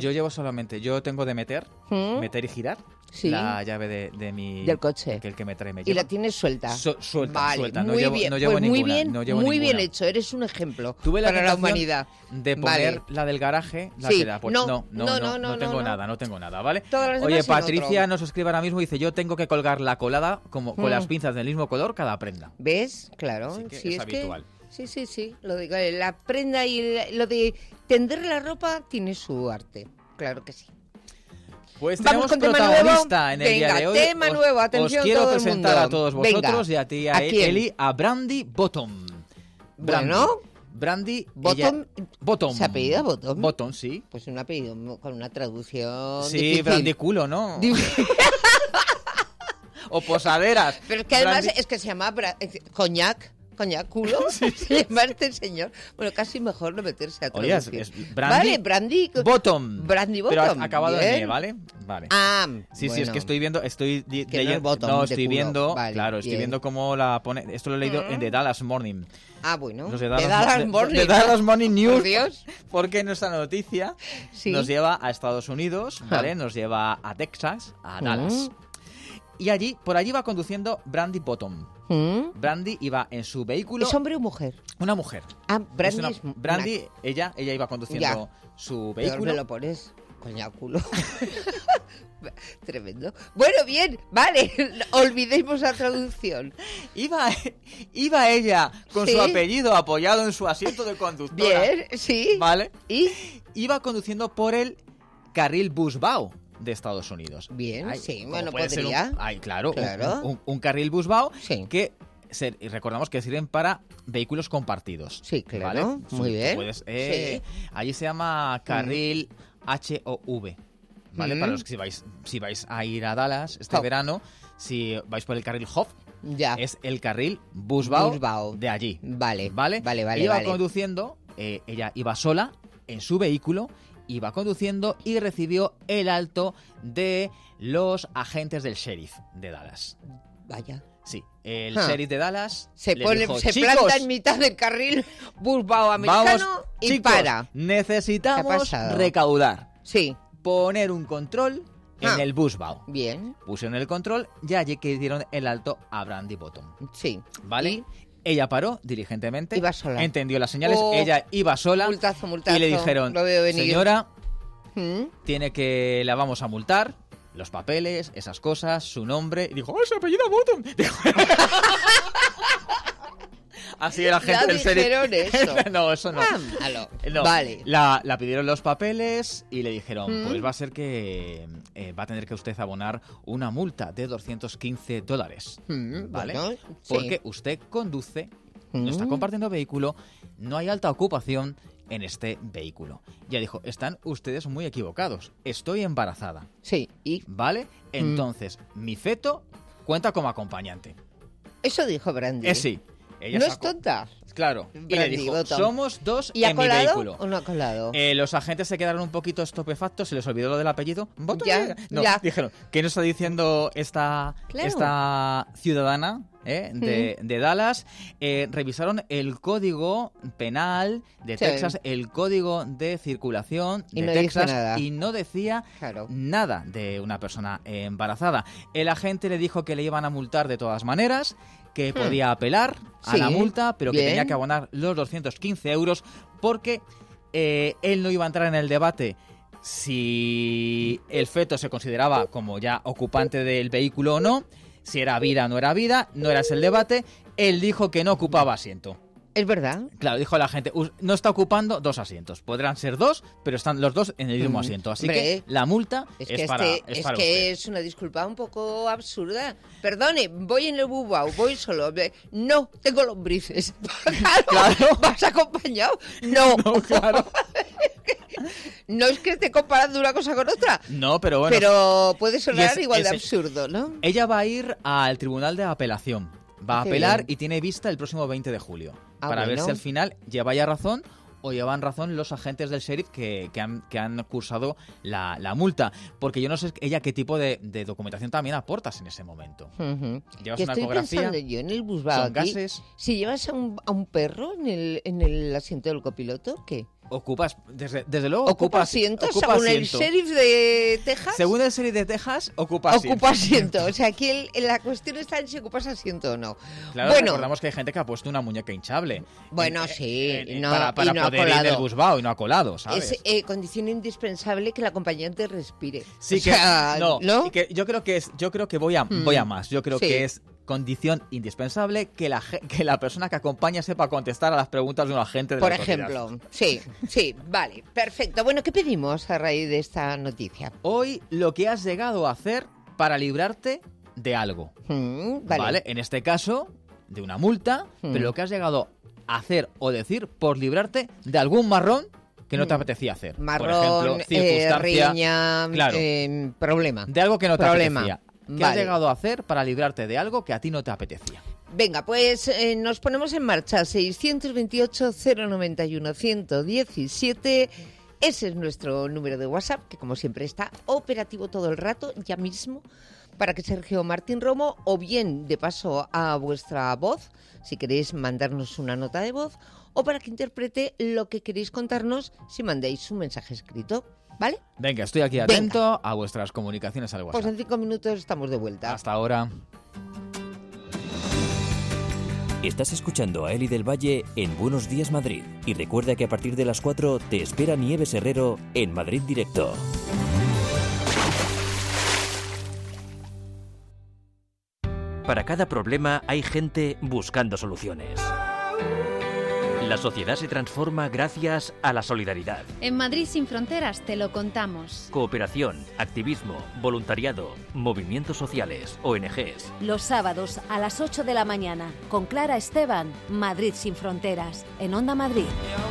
Speaker 3: Yo tengo de meter
Speaker 2: ¿Mm?
Speaker 3: y girar
Speaker 2: Sí.
Speaker 3: la llave de mi...
Speaker 2: Del coche.
Speaker 3: Que el que me trae me
Speaker 2: Y
Speaker 3: lleva.
Speaker 2: la tienes suelta.
Speaker 3: Suelta,
Speaker 2: Vale,
Speaker 3: suelta. No
Speaker 2: muy
Speaker 3: llevo,
Speaker 2: bien,
Speaker 3: no llevo
Speaker 2: pues
Speaker 3: ninguna.
Speaker 2: muy bien,
Speaker 3: no llevo
Speaker 2: muy bien
Speaker 3: ninguna.
Speaker 2: hecho. Eres un ejemplo
Speaker 3: Tuve la
Speaker 2: para la
Speaker 3: tentación
Speaker 2: humanidad.
Speaker 3: de poner
Speaker 2: Vale.
Speaker 3: la del garaje, la
Speaker 2: Sí,
Speaker 3: que la pues,
Speaker 2: no,
Speaker 3: no tengo
Speaker 2: no.
Speaker 3: nada, no tengo nada, ¿vale?
Speaker 2: Todas las
Speaker 3: Oye,
Speaker 2: demás en
Speaker 3: Patricia
Speaker 2: otro.
Speaker 3: nos escribe ahora mismo y dice, yo tengo que colgar la colada como con las pinzas del mismo color cada prenda.
Speaker 2: ¿Ves? Claro.
Speaker 3: Así que
Speaker 2: Sí,
Speaker 3: es
Speaker 2: es
Speaker 3: habitual.
Speaker 2: que Sí. Lo de la prenda y lo de tender la ropa tiene su arte. Claro que sí.
Speaker 3: Pues
Speaker 2: Vamos
Speaker 3: tenemos
Speaker 2: con tema
Speaker 3: protagonista
Speaker 2: nuevo.
Speaker 3: en el día
Speaker 2: Venga,
Speaker 3: de hoy.
Speaker 2: tema nuevo, atención
Speaker 3: os quiero
Speaker 2: todo el
Speaker 3: presentar
Speaker 2: mundo.
Speaker 3: a todos
Speaker 2: Venga.
Speaker 3: vosotros y a ti,
Speaker 2: ¿A quién?
Speaker 3: Eli, a Brandy Bottom.
Speaker 2: Bueno.
Speaker 3: Brandy
Speaker 2: Bottom.
Speaker 3: Bottom.
Speaker 2: ¿Se apellida Bottom?
Speaker 3: Bottom, sí.
Speaker 2: Pues un apellido con una traducción
Speaker 3: Sí,
Speaker 2: difícil.
Speaker 3: Brandy culo, ¿no? O posaderas.
Speaker 2: Pero es que además
Speaker 3: Brandy-
Speaker 2: es que se llama coñac culo. Se llama este señor. Bueno, casi mejor no meterse a
Speaker 3: Oye,
Speaker 2: traducir.
Speaker 3: es Brandy
Speaker 2: Vale, Brandy
Speaker 3: Bottom.
Speaker 2: Brandy
Speaker 3: Pero
Speaker 2: Bottom.
Speaker 3: ha acabado
Speaker 2: bien.
Speaker 3: en E, ¿vale? Vale.
Speaker 2: Ah,
Speaker 3: Sí,
Speaker 2: bueno.
Speaker 3: es que estoy viendo,
Speaker 2: Que no es
Speaker 3: leyendo,
Speaker 2: bottom,
Speaker 3: no,
Speaker 2: de
Speaker 3: estoy
Speaker 2: culo.
Speaker 3: viendo,
Speaker 2: Vale,
Speaker 3: claro, estoy
Speaker 2: bien.
Speaker 3: viendo cómo la pone, esto lo he leído en The Dallas Morning.
Speaker 2: Ah, bueno.
Speaker 3: Los de
Speaker 2: De Dallas Morning.
Speaker 3: de Dallas Morning News.
Speaker 2: Por Dios.
Speaker 3: Porque nuestra noticia
Speaker 2: Sí.
Speaker 3: nos lleva a Estados Unidos, ¿vale? Nos lleva a Texas, a Dallas. Y por allí va conduciendo Brandy Bottom. Brandy iba en su vehículo.
Speaker 2: ¿Es hombre o mujer?
Speaker 3: Una mujer.
Speaker 2: Ah, Brandy
Speaker 3: Es una-
Speaker 2: es
Speaker 3: Brandy, ella iba conduciendo su
Speaker 2: Peor
Speaker 3: vehículo.
Speaker 2: me lo pones, coña culo. Tremendo. Bueno, bien, vale, olvidemos la traducción.
Speaker 3: Iba ella con
Speaker 2: Sí.
Speaker 3: su apellido apoyado en su asiento de conductora.
Speaker 2: Bien, sí.
Speaker 3: ¿Vale?
Speaker 2: ¿Y?
Speaker 3: Iba conduciendo por el carril Busbao de Estados Unidos.
Speaker 2: Bien, sí,
Speaker 3: como
Speaker 2: bueno,
Speaker 3: puede ser
Speaker 2: podría.
Speaker 3: claro,
Speaker 2: Claro.
Speaker 3: un carril Busbao
Speaker 2: Sí.
Speaker 3: que y recordamos que sirven para vehículos compartidos.
Speaker 2: Sí, claro,
Speaker 3: ¿vale?
Speaker 2: muy
Speaker 3: Tú
Speaker 2: bien.
Speaker 3: puedes,
Speaker 2: Sí.
Speaker 3: Allí se llama carril HOV. ¿Vale? Para los que si vais a ir a Dallas este
Speaker 2: Hop.
Speaker 3: verano, si vais por el carril HOV,
Speaker 2: Ya.
Speaker 3: es el carril Busbao,
Speaker 2: Busbao.
Speaker 3: de allí.
Speaker 2: Vale,
Speaker 3: ¿Vale?
Speaker 2: vale,
Speaker 3: Iba
Speaker 2: vale.
Speaker 3: conduciendo, ella iba sola en su vehículo, iba conduciendo y recibió el alto de los agentes del sheriff de Dallas.
Speaker 2: Vaya.
Speaker 3: Sí, el
Speaker 2: Ah.
Speaker 3: sheriff de Dallas
Speaker 2: Se
Speaker 3: le dijo,
Speaker 2: se
Speaker 3: "Chicos,
Speaker 2: planta en mitad del carril Busbao americano
Speaker 3: vamos,
Speaker 2: y
Speaker 3: chicos,
Speaker 2: para. ¿Qué ha
Speaker 3: necesitamos
Speaker 2: pasado?
Speaker 3: recaudar,
Speaker 2: Sí,
Speaker 3: poner un control
Speaker 2: Ah.
Speaker 3: en el Busbao".
Speaker 2: bien,
Speaker 3: Pusieron el control y allí que dieron el alto a Brandy Bottom.
Speaker 2: sí.
Speaker 3: ¿Vale?
Speaker 2: Y
Speaker 3: Ella paró diligentemente,
Speaker 2: Iba sola.
Speaker 3: entendió las señales,
Speaker 2: Oh,
Speaker 3: ella iba sola
Speaker 2: multazo,
Speaker 3: y le dijeron,
Speaker 2: lo veo venir.
Speaker 3: señora,
Speaker 2: ¿Mm?
Speaker 3: la vamos a multar, los papeles, esas cosas, su nombre. Y dijo, ¡oh, se apellida Bottom! Dijo, así era gente
Speaker 2: Ya
Speaker 3: del
Speaker 2: dijeron eso.
Speaker 3: No, eso no.
Speaker 2: Ah, malo.
Speaker 3: No,
Speaker 2: Vale.
Speaker 3: la pidieron los papeles y le dijeron, pues va a ser que va a tener que usted abonar una multa de $215. ¿Vale?
Speaker 2: Bueno, sí.
Speaker 3: Porque usted conduce, no está compartiendo vehículo, no hay alta ocupación en este vehículo. Ya dijo, están ustedes muy equivocados. Estoy embarazada,
Speaker 2: Sí, y
Speaker 3: ¿vale? Entonces, mi feto cuenta como acompañante.
Speaker 2: eso dijo Brandy.
Speaker 3: Sí. Ella
Speaker 2: No es
Speaker 3: sacó-
Speaker 2: tonta.
Speaker 3: Claro. Y le
Speaker 2: Brandy
Speaker 3: dijo,
Speaker 2: Bottom.
Speaker 3: somos dos
Speaker 2: ¿Y ha
Speaker 3: en mi
Speaker 2: colado
Speaker 3: vehículo.
Speaker 2: o no ha colado?
Speaker 3: Los agentes se quedaron un poquito estupefactos, se les olvidó lo del apellido. Bottom.
Speaker 2: Ya,
Speaker 3: No,
Speaker 2: ya.
Speaker 3: dijeron, ¿qué nos está diciendo esta ciudadana de Dallas? Revisaron el código penal de
Speaker 2: Sí.
Speaker 3: Texas, el código de circulación
Speaker 2: Y
Speaker 3: de
Speaker 2: no dice
Speaker 3: Texas
Speaker 2: nada.
Speaker 3: y no decía
Speaker 2: Claro.
Speaker 3: nada de una persona embarazada. El agente le dijo que le iban a multar de todas maneras, que podía apelar a
Speaker 2: Sí,
Speaker 3: la multa, pero que
Speaker 2: bien.
Speaker 3: tenía que abonar los 215 euros porque él no iba a entrar en el debate si el feto se consideraba como ya ocupante del vehículo o no, si era vida o no era vida, no era ese el debate. Él dijo que no ocupaba asiento.
Speaker 2: Es verdad.
Speaker 3: Claro, dijo la gente, no está ocupando 2 asientos. Podrán ser 2, pero están los 2 en el mismo asiento. Así
Speaker 2: Hombre,
Speaker 3: que la multa
Speaker 2: Es
Speaker 3: es,
Speaker 2: que,
Speaker 3: para,
Speaker 2: es
Speaker 3: es para
Speaker 2: que
Speaker 3: usted.
Speaker 2: es una disculpa un poco absurda. Perdone, voy en el Busbao, voy solo. No, tengo lombrices. Claro, ¿vas acompañado? No.
Speaker 3: Claro.
Speaker 2: No es que esté comparando una cosa con otra,
Speaker 3: No, pero bueno.
Speaker 2: pero puede sonar
Speaker 3: y es-
Speaker 2: igual de
Speaker 3: ese-
Speaker 2: absurdo, ¿no?
Speaker 3: Ella va a ir al tribunal de apelación. Va a
Speaker 2: Qué
Speaker 3: apelar
Speaker 2: bien.
Speaker 3: y tiene vista el próximo 20 de julio.
Speaker 2: Ah,
Speaker 3: para ver
Speaker 2: bueno.
Speaker 3: si al final lleva ya razón o llevan razón los agentes del sheriff que han cursado la multa. Porque yo no sé ella qué tipo de documentación también aportas en ese momento.
Speaker 2: Ujú.
Speaker 3: Llevas
Speaker 2: Que
Speaker 3: una
Speaker 2: estoy
Speaker 3: ecografía,
Speaker 2: pensando yo en el Busbao
Speaker 3: son
Speaker 2: aquí.
Speaker 3: gases.
Speaker 2: Si llevas a un perro en el asiento del copiloto, ¿qué?
Speaker 3: Ocupas, desde luego,
Speaker 2: ¿Ocupa asiento?
Speaker 3: ocupa
Speaker 2: Según el
Speaker 3: asiento.
Speaker 2: sheriff de Texas,
Speaker 3: Según el sheriff de Texas, ocupa asiento.
Speaker 2: ocupa asiento. O sea, aquí la cuestión está en si ocupas asiento o no.
Speaker 3: Claro,
Speaker 2: bueno,
Speaker 3: recordamos que hay gente que ha puesto una muñeca hinchable.
Speaker 2: Bueno, sí, no,
Speaker 3: para
Speaker 2: y no ha
Speaker 3: poder ir
Speaker 2: colado.
Speaker 3: del Busbao y no ha colado, ¿sabes?
Speaker 2: es condición indispensable que el acompañante respire.
Speaker 3: Sí,
Speaker 2: O sea,
Speaker 3: que
Speaker 2: ¿no?
Speaker 3: y que yo creo que voy a más. Yo creo
Speaker 2: Sí.
Speaker 3: que es condición indispensable que la persona que acompaña sepa contestar a las preguntas de un agente de la
Speaker 2: Por
Speaker 3: autoridad.
Speaker 2: ejemplo, sí, vale, perfecto. Bueno, ¿qué pedimos a raíz de esta noticia?
Speaker 3: Hoy lo que has llegado a hacer para librarte de algo.
Speaker 2: Vale.
Speaker 3: En este caso, de una multa, pero lo que has llegado a hacer o decir por librarte de algún marrón que no te apetecía hacer.
Speaker 2: Marrón,
Speaker 3: por ejemplo, circunstancia,
Speaker 2: riña,
Speaker 3: claro,
Speaker 2: problema.
Speaker 3: de algo que no te
Speaker 2: Problema.
Speaker 3: apetecía. ¿Qué has
Speaker 2: Vale.
Speaker 3: llegado a hacer para librarte de algo que a ti no te apetecía?
Speaker 2: Venga, pues nos ponemos en marcha. 628-091-117. Ese es nuestro número de WhatsApp, que como siempre está operativo todo el rato, ya mismo, para que Sergio Martín Romo, o bien de paso a vuestra voz, si queréis mandarnos una nota de voz, o para que interprete lo que queréis contarnos si mandáis un mensaje escrito, ¿vale?
Speaker 3: Venga, estoy aquí atento a vuestras comunicaciones al WhatsApp.
Speaker 2: Pues en 5 minutos estamos de vuelta.
Speaker 3: Hasta ahora.
Speaker 1: Estás escuchando a Eli del Valle en Buenos Días Madrid. Y recuerda que a partir de las 4 te espera Nieves Herrero en Madrid Directo. Para cada problema hay gente buscando soluciones. La sociedad se transforma gracias a la solidaridad.
Speaker 6: En Madrid sin fronteras te lo contamos.
Speaker 1: Cooperación, activismo, voluntariado, movimientos sociales, ONGs.
Speaker 7: Los sábados a las 8 de la mañana con Clara Esteban, Madrid sin fronteras, en Onda Madrid.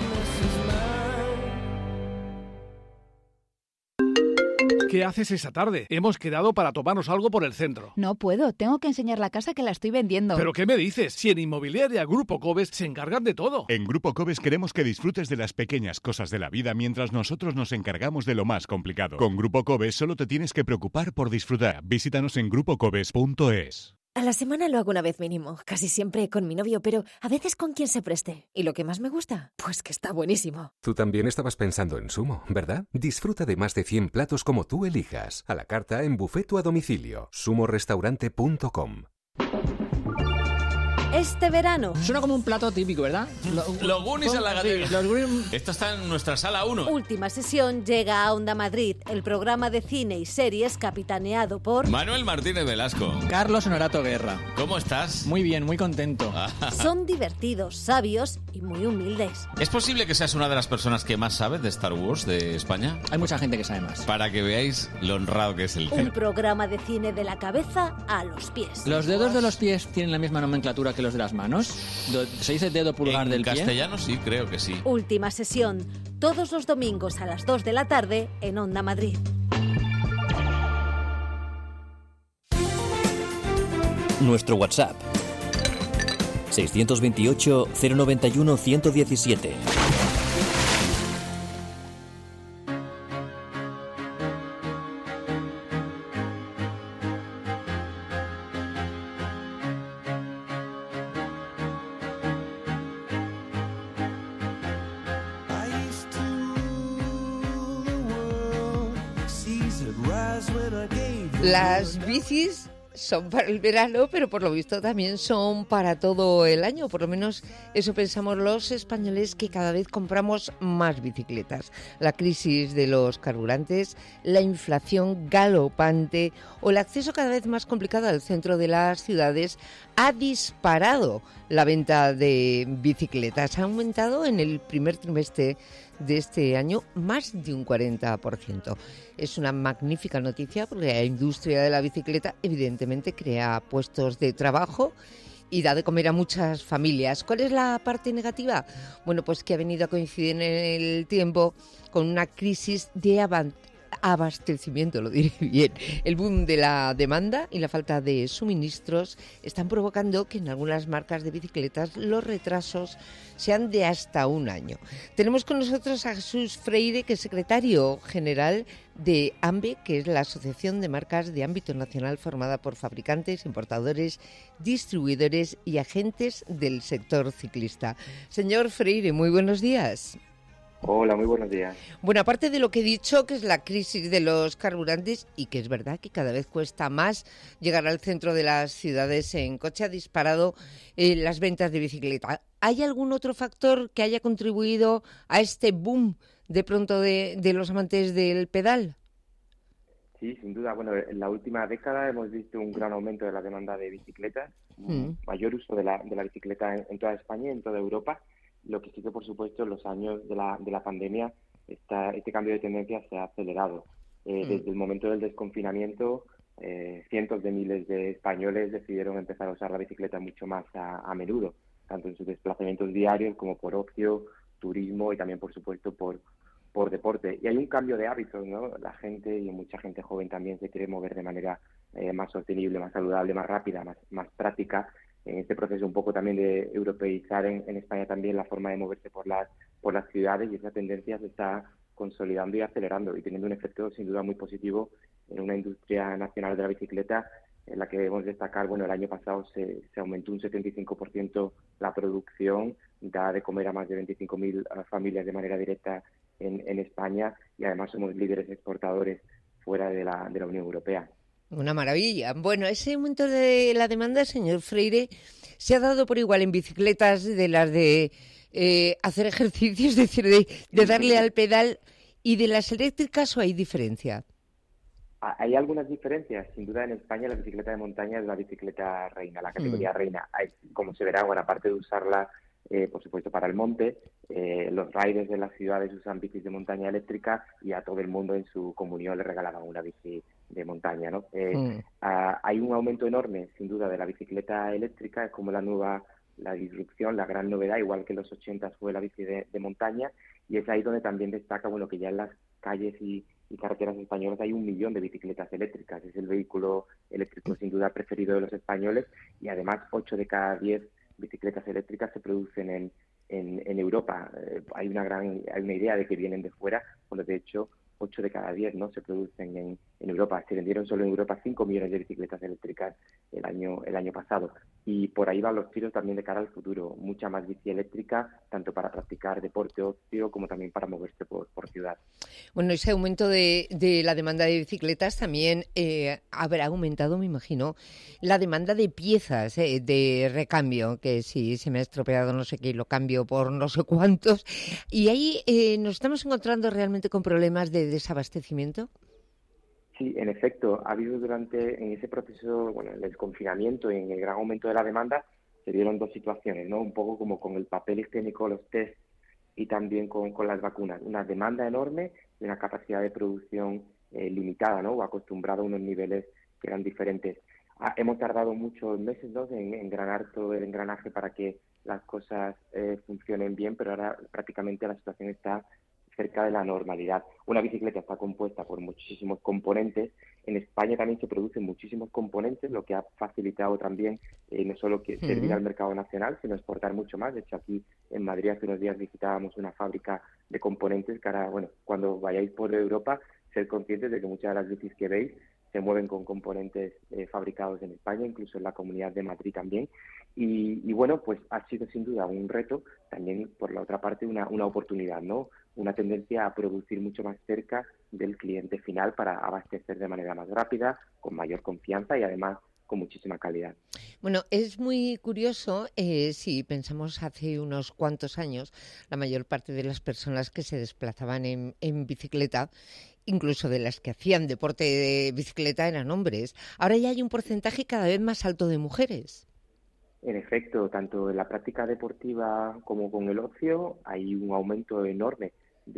Speaker 8: ¿Qué haces esa tarde? Hemos quedado para tomarnos algo por el centro.
Speaker 9: No puedo, tengo que enseñar la casa que la estoy vendiendo.
Speaker 8: ¿Pero qué me dices? Si en Inmobiliaria Grupo Cobes se encargan de todo.
Speaker 10: En Grupo Cobes queremos que disfrutes de las pequeñas cosas de la vida mientras nosotros nos encargamos de lo más complicado. Con Grupo Cobes solo te tienes que preocupar por disfrutar. Visítanos en grupocobes.es.
Speaker 11: A la semana lo hago una vez mínimo, casi siempre con mi novio, pero a veces con quien se preste. ¿Y lo que más me gusta? Pues que está buenísimo.
Speaker 12: Tú también estabas pensando en Sumo, ¿verdad? Disfruta de más de 100 platos como tú elijas, a la carta, en buffet o a domicilio. sumorestaurante.com.
Speaker 7: Este verano.
Speaker 13: Suena como un plato típico, ¿verdad?
Speaker 14: Los Goonies en la gatera.
Speaker 13: Sí, los Goonies.
Speaker 14: Esto está en nuestra sala 1.
Speaker 7: Última sesión llega a Onda Madrid, el programa de cine y series capitaneado por
Speaker 14: Manuel Martínez Velasco.
Speaker 13: Carlos Honorato Guerra.
Speaker 14: ¿Cómo estás?
Speaker 13: Muy bien, muy contento.
Speaker 7: Son divertidos, sabios y muy humildes.
Speaker 14: ¿Es posible que seas una de las personas que más sabe de Star Wars de España?
Speaker 13: Hay mucha gente que sabe más.
Speaker 14: Para que veáis lo honrado que es el
Speaker 7: Un programa de cine de la cabeza a los pies.
Speaker 13: ¿Los dedos de los pies tienen la misma nomenclatura que los de las manos? ¿Se dice dedo pulgar del pie?
Speaker 14: En castellano sí, creo que sí.
Speaker 7: Última sesión, todos los domingos a las 2 de la tarde en Onda Madrid.
Speaker 1: Nuestro WhatsApp 628 091 117.
Speaker 2: Las bicis son para el verano, pero por lo visto también son para todo el año. Por lo menos eso pensamos los españoles, que cada vez compramos más bicicletas. La crisis de los carburantes, la inflación galopante o el acceso cada vez más complicado al centro de las ciudades ha disparado la venta de bicicletas. Ha aumentado en el primer trimestre de este año más de un 40%. Es una magnífica noticia porque la industria de la bicicleta evidentemente crea puestos de trabajo y da de comer a muchas familias. ¿Cuál es la parte negativa? Bueno, pues que ha venido a coincidir en el tiempo con una crisis de abastecimiento, lo diré bien. El boom de la demanda y la falta de suministros están provocando que en algunas marcas de bicicletas los retrasos sean de hasta un año. Tenemos con nosotros a Jesús Freire, que es secretario general de AMBE, que es la Asociación de Marcas de Ámbito Nacional formada por fabricantes, importadores, distribuidores y agentes del sector ciclista. Señor Freire, muy buenos días.
Speaker 15: Hola, muy buenos días.
Speaker 2: Bueno, aparte de lo que he dicho, que es la crisis de los carburantes, y que es verdad que cada vez cuesta más llegar al centro de las ciudades en coche, ha disparado las ventas de bicicleta. ¿Hay algún otro factor que haya contribuido a este boom de pronto de los amantes del pedal?
Speaker 15: Sí, sin duda. Bueno, en la última década hemos visto un gran aumento de la demanda de bicicletas mayor uso de la bicicleta en toda España y en toda Europa. Lo que sí que, por supuesto, en los años de la pandemia, este cambio de tendencia se ha acelerado. Desde el momento del desconfinamiento, cientos de miles de españoles decidieron empezar a usar la bicicleta mucho más a menudo, tanto en sus desplazamientos diarios como por ocio, turismo y también, por supuesto, por deporte. Y hay un cambio de hábitos, ¿no? La gente, y mucha gente joven también, se quiere mover de manera más sostenible, más saludable, más rápida, más práctica. En este proceso un poco también de europeizar en España también la forma de moverse por las ciudades, y esa tendencia se está consolidando y acelerando y teniendo un efecto sin duda muy positivo en una industria nacional de la bicicleta en la que debemos destacar, el año pasado se aumentó un 75% la producción, da de comer a más de 25.000 familias de manera directa en España, y además somos líderes exportadores fuera de la Unión Europea.
Speaker 2: Una maravilla. Bueno, ese aumento de la demanda, señor Freire, se ha dado por igual en bicicletas de las de hacer ejercicio, es decir, de darle al pedal, y de las eléctricas, ¿o hay diferencia?
Speaker 15: Hay algunas diferencias. Sin duda, en España la bicicleta de montaña es la bicicleta reina, la categoría reina. Como se verá, aparte de usarla, por supuesto, para el monte, los riders de las ciudades usan bicis de montaña eléctrica, y a todo el mundo en su comunión le regalaban una bici de montaña, ¿no? Hay un aumento enorme, sin duda, de la bicicleta eléctrica. Es como la disrupción, la gran novedad, igual que en los 80 fue la bici de montaña, y es ahí donde también destaca, que ya en las calles y carreteras españolas hay 1 millón de bicicletas eléctricas. Es el vehículo eléctrico sin duda preferido de los españoles, y además 8 de cada 10 bicicletas eléctricas se producen en Europa. Hay una idea de que vienen de fuera, cuando de hecho 8 de cada 10 no se producen en Europa. Se vendieron solo en Europa 5 millones de bicicletas eléctricas el año pasado. Y por ahí van los tiros también de cara al futuro. Mucha más bici eléctrica, tanto para practicar deporte ocio como también para moverse por ciudad.
Speaker 2: Bueno, ese aumento de la demanda de bicicletas también habrá aumentado, me imagino, la demanda de piezas de recambio, que si se me ha estropeado no sé qué, lo cambio por no sé cuántos. Y ahí nos estamos encontrando realmente con problemas de desabastecimiento.
Speaker 15: Sí, en efecto, ha habido en ese proceso, el desconfinamiento y en el gran aumento de la demanda, se dieron dos situaciones, ¿no? Un poco como con el papel higiénico, los test, y también con las vacunas. Una demanda enorme y una capacidad de producción limitada, ¿no? O acostumbrada a unos niveles que eran diferentes. Hemos tardado muchos meses, ¿no?, en engranar todo el engranaje para que las cosas funcionen bien, pero ahora prácticamente la situación está cerca de la normalidad. Una bicicleta está compuesta por muchísimos componentes. En España también se producen muchísimos componentes, lo que ha facilitado también no solo que servir al mercado nacional, sino exportar mucho más. De hecho, aquí en Madrid hace unos días visitábamos una fábrica de componentes que ahora, cuando vayáis por Europa, ser conscientes de que muchas de las bicis que veis se mueven con componentes fabricados en España, incluso en la Comunidad de Madrid también. Y pues ha sido sin duda un reto, también por la otra parte una oportunidad, ¿no? Una tendencia a producir mucho más cerca del cliente final para abastecer de manera más rápida, con mayor confianza y además con muchísima calidad.
Speaker 2: Bueno, es muy curioso, si pensamos hace unos cuantos años, la mayor parte de las personas que se desplazaban en bicicleta, incluso de las que hacían deporte de bicicleta, eran hombres. Ahora ya hay un porcentaje cada vez más alto de mujeres.
Speaker 15: En efecto, tanto en la práctica deportiva como con el ocio hay un aumento enorme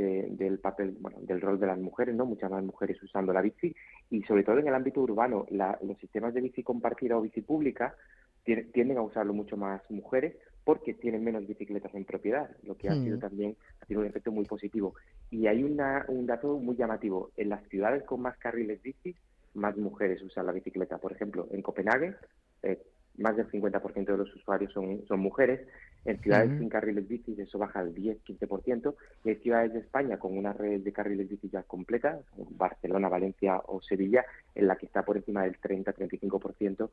Speaker 15: del papel, del rol de las mujeres, ¿no? Muchas más mujeres usando la bici, y sobre todo en el ámbito urbano, los sistemas de bici compartida o bici pública tienden a usarlo mucho más mujeres porque tienen menos bicicletas en propiedad, lo que ha sido un efecto muy positivo. Y hay un dato muy llamativo: en las ciudades con más carriles bici, más mujeres usan la bicicleta. Por ejemplo, en Copenhague, más del 50% de los usuarios son mujeres. En ciudades sin carriles bici eso baja al 10-15%, y hay ciudades de España con una red de carriles bici ya completa, Barcelona, Valencia o Sevilla, en la que está por encima del 30-35%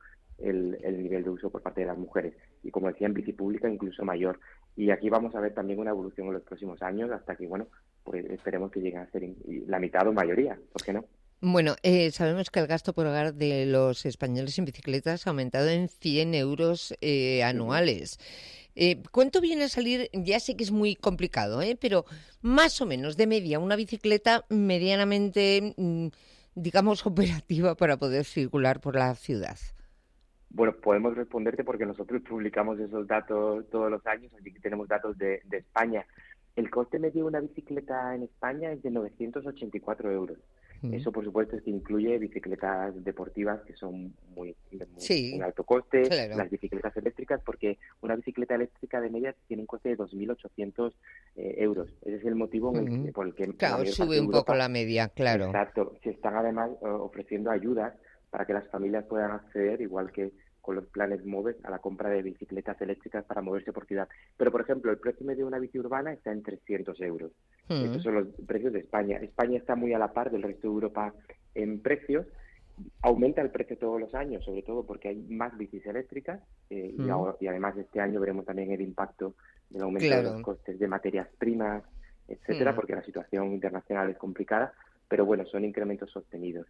Speaker 15: el nivel de uso por parte de las mujeres. Y como decía, en bici pública incluso mayor. Y aquí vamos a ver también una evolución en los próximos años, hasta que, pues esperemos que lleguen a ser la mitad o mayoría, ¿por qué no?
Speaker 2: Bueno, sabemos que el gasto por hogar de los españoles en bicicletas ha aumentado en 100 euros anuales. ¿Cuánto viene a salir? Ya sé que es muy complicado, pero más o menos de media una bicicleta medianamente, digamos, operativa para poder circular por la ciudad.
Speaker 15: Bueno, podemos responderte porque nosotros publicamos esos datos todos los años, así que tenemos datos de España. El coste medio de una bicicleta en España es de 984 euros. Eso, por supuesto, es que incluye bicicletas deportivas que son muy un alto coste, claro. Las bicicletas eléctricas, porque una bicicleta eléctrica de media tiene un coste de 2.800 euros. Ese es el motivo por el que...
Speaker 2: Claro, sube un poco la media, claro.
Speaker 15: Exacto. Se están además ofreciendo ayudas para que las familias puedan acceder, igual que con los planes MOVES, a la compra de bicicletas eléctricas para moverse por ciudad. Pero, por ejemplo, el precio medio de una bici urbana está en 300 euros. Estos son los precios de España. España está muy a la par del resto de Europa en precios. Aumenta el precio todos los años, sobre todo porque hay más bicis eléctricas y además este año veremos también el impacto del aumento de los costes de materias primas, etcétera, porque la situación internacional es complicada, pero bueno, son incrementos sostenidos.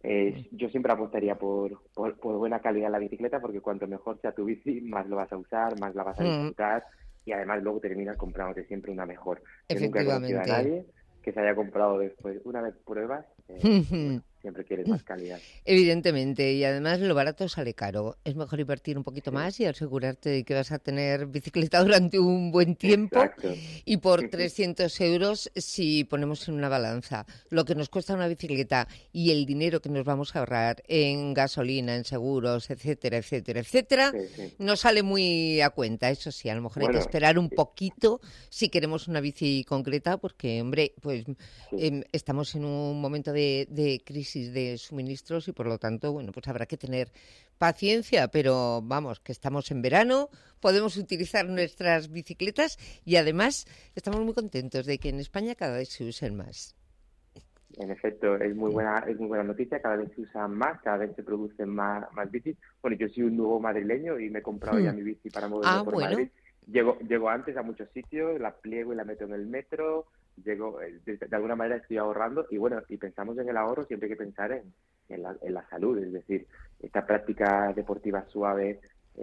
Speaker 15: Yo siempre apostaría por buena calidad en la bicicleta, porque cuanto mejor sea tu bici, más lo vas a usar, más la vas a disfrutar y además luego terminas comprándote siempre una mejor. Yo nunca he conocido a nadie que se haya comprado después, una vez pruebas, siempre quieres más calidad.
Speaker 2: Evidentemente, y además lo barato sale caro. Es mejor invertir un poquito más y asegurarte de que vas a tener bicicleta durante un buen tiempo. Exacto. Y por 300 euros, si ponemos en una balanza lo que nos cuesta una bicicleta y el dinero que nos vamos a ahorrar en gasolina, en seguros, etcétera, etcétera, etcétera, nos sale muy a cuenta. Eso sí, a lo mejor hay que esperar un poquito si queremos una bici concreta, porque, hombre, pues estamos en un momento de crisis de suministros y por lo tanto, bueno, pues habrá que tener paciencia, pero vamos, que estamos en verano, podemos utilizar nuestras bicicletas y además estamos muy contentos de que en España cada vez se usen más.
Speaker 15: En efecto, es muy buena noticia, cada vez se usan más, cada vez se producen más bicis. Bueno, yo soy un nuevo madrileño y me he comprado ya mi bici para moverme por Madrid. Llego antes a muchos sitios, la pliego y la meto en el metro, de alguna manera estoy ahorrando y bueno, y pensamos en el ahorro, siempre hay que pensar en la salud, es decir, esta práctica deportiva suave,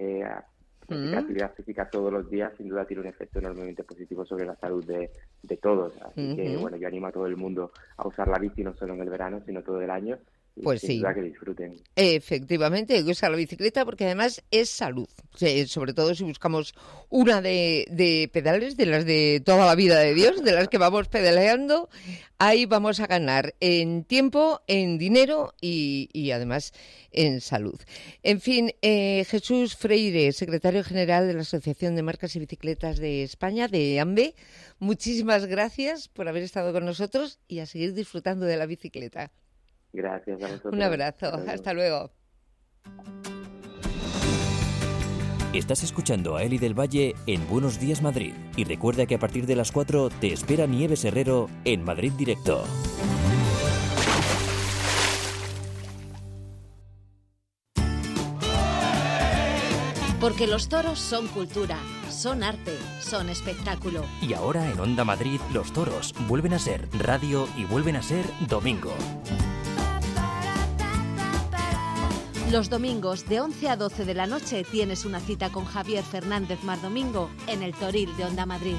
Speaker 15: practicar actividad física todos los días, sin duda tiene un efecto enormemente positivo sobre la salud de todos, así que bueno, yo animo a todo el mundo a usar la bici no solo en el verano, sino todo el año.
Speaker 2: Pues
Speaker 15: sin duda que disfruten.
Speaker 2: Efectivamente, hay que usar la bicicleta porque además es salud. Sobre todo si buscamos una de pedales, de las de toda la vida de Dios, de las que vamos pedaleando, ahí vamos a ganar en tiempo, en dinero y además en salud. En fin, Jesús Freire, secretario general de la Asociación de Marcas y Bicicletas de España, de AMBE, muchísimas gracias por haber estado con nosotros y a seguir disfrutando de la bicicleta.
Speaker 15: Gracias a vosotros.
Speaker 2: Un abrazo, hasta luego.
Speaker 1: Estás escuchando a Eli del Valle en Buenos Días Madrid y recuerda que a partir de las 4 te espera Nieves Herrero en Madrid Directo.
Speaker 7: Porque los toros son cultura, son arte, son espectáculo.
Speaker 1: Y ahora en Onda Madrid los toros vuelven a ser radio y vuelven a ser domingo.
Speaker 7: Los domingos de 11 a 12 de la noche tienes una cita con Javier Fernández Mardomingo en el Toril de Onda Madrid.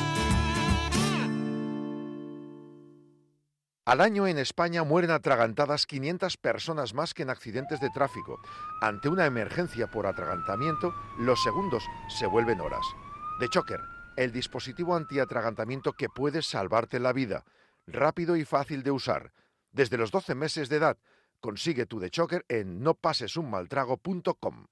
Speaker 16: Al año en España mueren atragantadas 500 personas más que en accidentes de tráfico. Ante una emergencia por atragantamiento, los segundos se vuelven horas. The Choker, el dispositivo antiatragantamiento que puede salvarte la vida. Rápido y fácil de usar. Desde los 12 meses de edad, consigue tu The Choker en nopasesunmaltrago.com.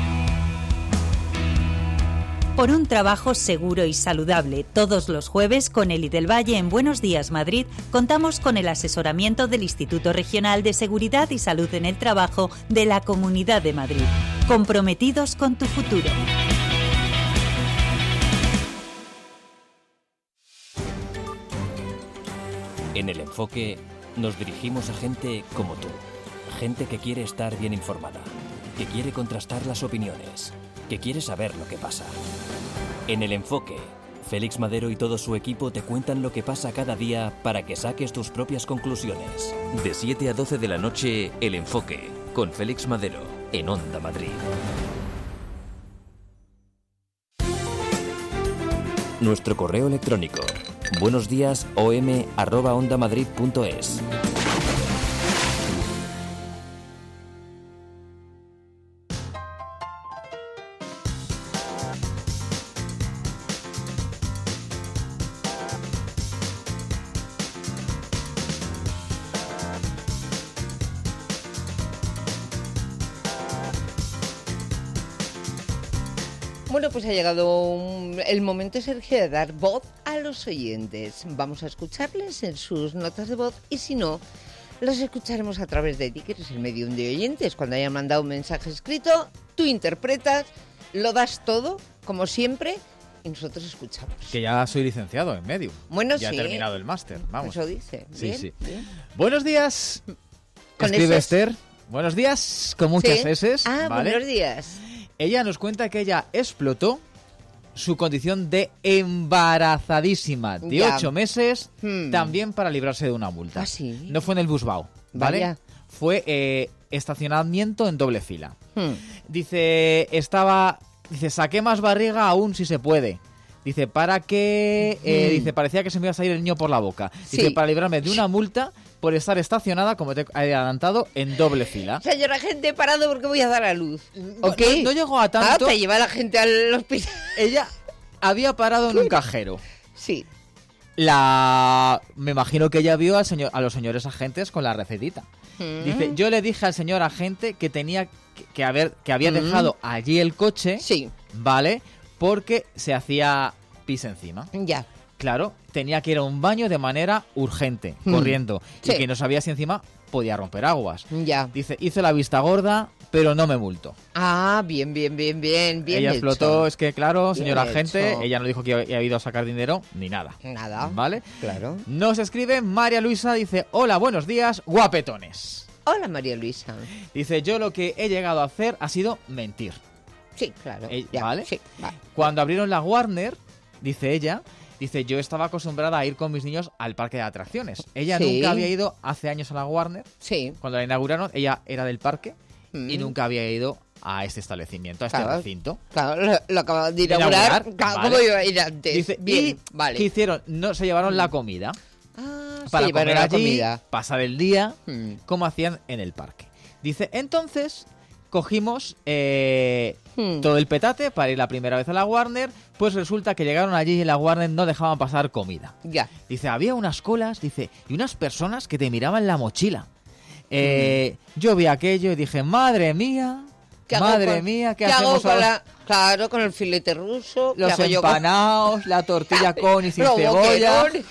Speaker 17: Por un trabajo seguro y saludable, todos los jueves con Eli del Valle en Buenos Días Madrid contamos con el asesoramiento del Instituto Regional de Seguridad y Salud en el Trabajo de la Comunidad de Madrid. Comprometidos con tu futuro.
Speaker 1: En El Enfoque nos dirigimos a gente como tú. Gente que quiere estar bien informada, que quiere contrastar las opiniones, que quiere saber lo que pasa. En El Enfoque, Félix Madero y todo su equipo te cuentan lo que pasa cada día para que saques tus propias conclusiones. De 7 a 12 de la noche, El Enfoque, con Félix Madero, en Onda Madrid. Nuestro correo electrónico, buenosdiasom@ondamadrid.es.
Speaker 2: Bueno, pues ha llegado el momento, Sergio, de dar voz a los oyentes. Vamos a escucharles en sus notas de voz y si no, los escucharemos a través de ti, que eres el medium de oyentes. Cuando hayan mandado un mensaje escrito, tú interpretas, lo das todo, como siempre, y nosotros escuchamos.
Speaker 3: Que ya soy licenciado en Medium.
Speaker 2: Bueno,
Speaker 3: ya
Speaker 2: sí.
Speaker 3: he terminado el máster, vamos.
Speaker 2: Eso dice. Bien,
Speaker 3: sí.
Speaker 2: Bien.
Speaker 3: Buenos días.
Speaker 2: ¿Con
Speaker 3: Escribe
Speaker 2: eses?
Speaker 3: Esther. Buenos días, con muchas eses.
Speaker 2: Ah,
Speaker 3: ¿vale?
Speaker 2: buenos días.
Speaker 3: Ella nos cuenta que ella explotó su condición de embarazadísima de
Speaker 2: Ya.
Speaker 3: 8 meses, también para librarse de una multa.
Speaker 2: ¿Ah, sí?
Speaker 3: No fue en el Busbao, ¿vale?
Speaker 2: Vaya.
Speaker 3: Fue estacionamiento en doble fila. Dice, saqué más barriga aún si se puede. Dice, dice, parecía que se me iba a salir el niño por la boca. Dice,
Speaker 2: Sí.
Speaker 3: para librarme de una multa por estar estacionada, como te he adelantado, en doble fila.
Speaker 2: Señora, gente, parado porque voy a dar a luz. ¿Ok?
Speaker 3: No llegó a tanto.
Speaker 2: Te lleva la gente al hospital.
Speaker 3: Ella había parado en un cajero.
Speaker 2: Sí.
Speaker 3: Me imagino que ella vio a los señores agentes con la recetita. Dice, yo le dije al señor agente que tenía que había dejado allí el coche,
Speaker 2: sí,
Speaker 3: ¿vale? Porque se hacía pis encima.
Speaker 2: Ya.
Speaker 3: Claro, tenía que ir a un baño de manera urgente, corriendo.
Speaker 2: Sí.
Speaker 3: Y que no sabía si encima podía romper aguas.
Speaker 2: Ya.
Speaker 3: Dice, hizo la vista gorda, pero no me multó.
Speaker 2: Ah, bien.
Speaker 3: Ella explotó,
Speaker 2: hecho.
Speaker 3: es que claro,
Speaker 2: Bien
Speaker 3: señor agente,
Speaker 2: hecho.
Speaker 3: ella no dijo que había ido a sacar dinero, ni nada.
Speaker 2: Nada.
Speaker 3: ¿Vale?
Speaker 2: Claro.
Speaker 3: Nos escribe María Luisa, dice, hola, buenos días, guapetones.
Speaker 2: Hola, María Luisa.
Speaker 3: Dice, yo lo que he llegado a hacer ha sido mentir.
Speaker 2: Sí, claro. Ya,
Speaker 3: ¿Vale?
Speaker 2: Sí, vale.
Speaker 3: Cuando abrieron la Warner, dice ella, dice, yo estaba acostumbrada a ir con mis niños al parque de atracciones. Ella
Speaker 2: Sí.
Speaker 3: nunca había ido hace años a la Warner.
Speaker 2: Sí.
Speaker 3: Cuando la inauguraron, ella era del parque y nunca había ido a este establecimiento, a este
Speaker 2: Claro.
Speaker 3: recinto.
Speaker 2: Claro, lo acaban de inaugurar. Claro,
Speaker 3: vale.
Speaker 2: ¿cómo iba a ir antes?
Speaker 3: Dice,
Speaker 2: Bien,
Speaker 3: ¿y
Speaker 2: vale.
Speaker 3: qué hicieron? No, se llevaron la comida. Para
Speaker 2: se llevaron
Speaker 3: comer
Speaker 2: la
Speaker 3: allí,
Speaker 2: comida.
Speaker 3: pasar el día, como hacían en el parque. Dice, entonces cogimos todo el petate para ir la primera vez a la Warner, pues resulta que llegaron allí y en la Warner no dejaban pasar comida.
Speaker 2: Ya.
Speaker 3: Dice, había unas colas, dice, y unas personas que te miraban la mochila. Yo vi aquello y dije, madre mía, ¿qué hacemos
Speaker 2: ahora? Claro, con el filete ruso. ¿qué
Speaker 3: los
Speaker 2: hago yo con-
Speaker 3: empanados, la tortilla con y sin
Speaker 2: Los
Speaker 3: cebolla.
Speaker 2: boquerones?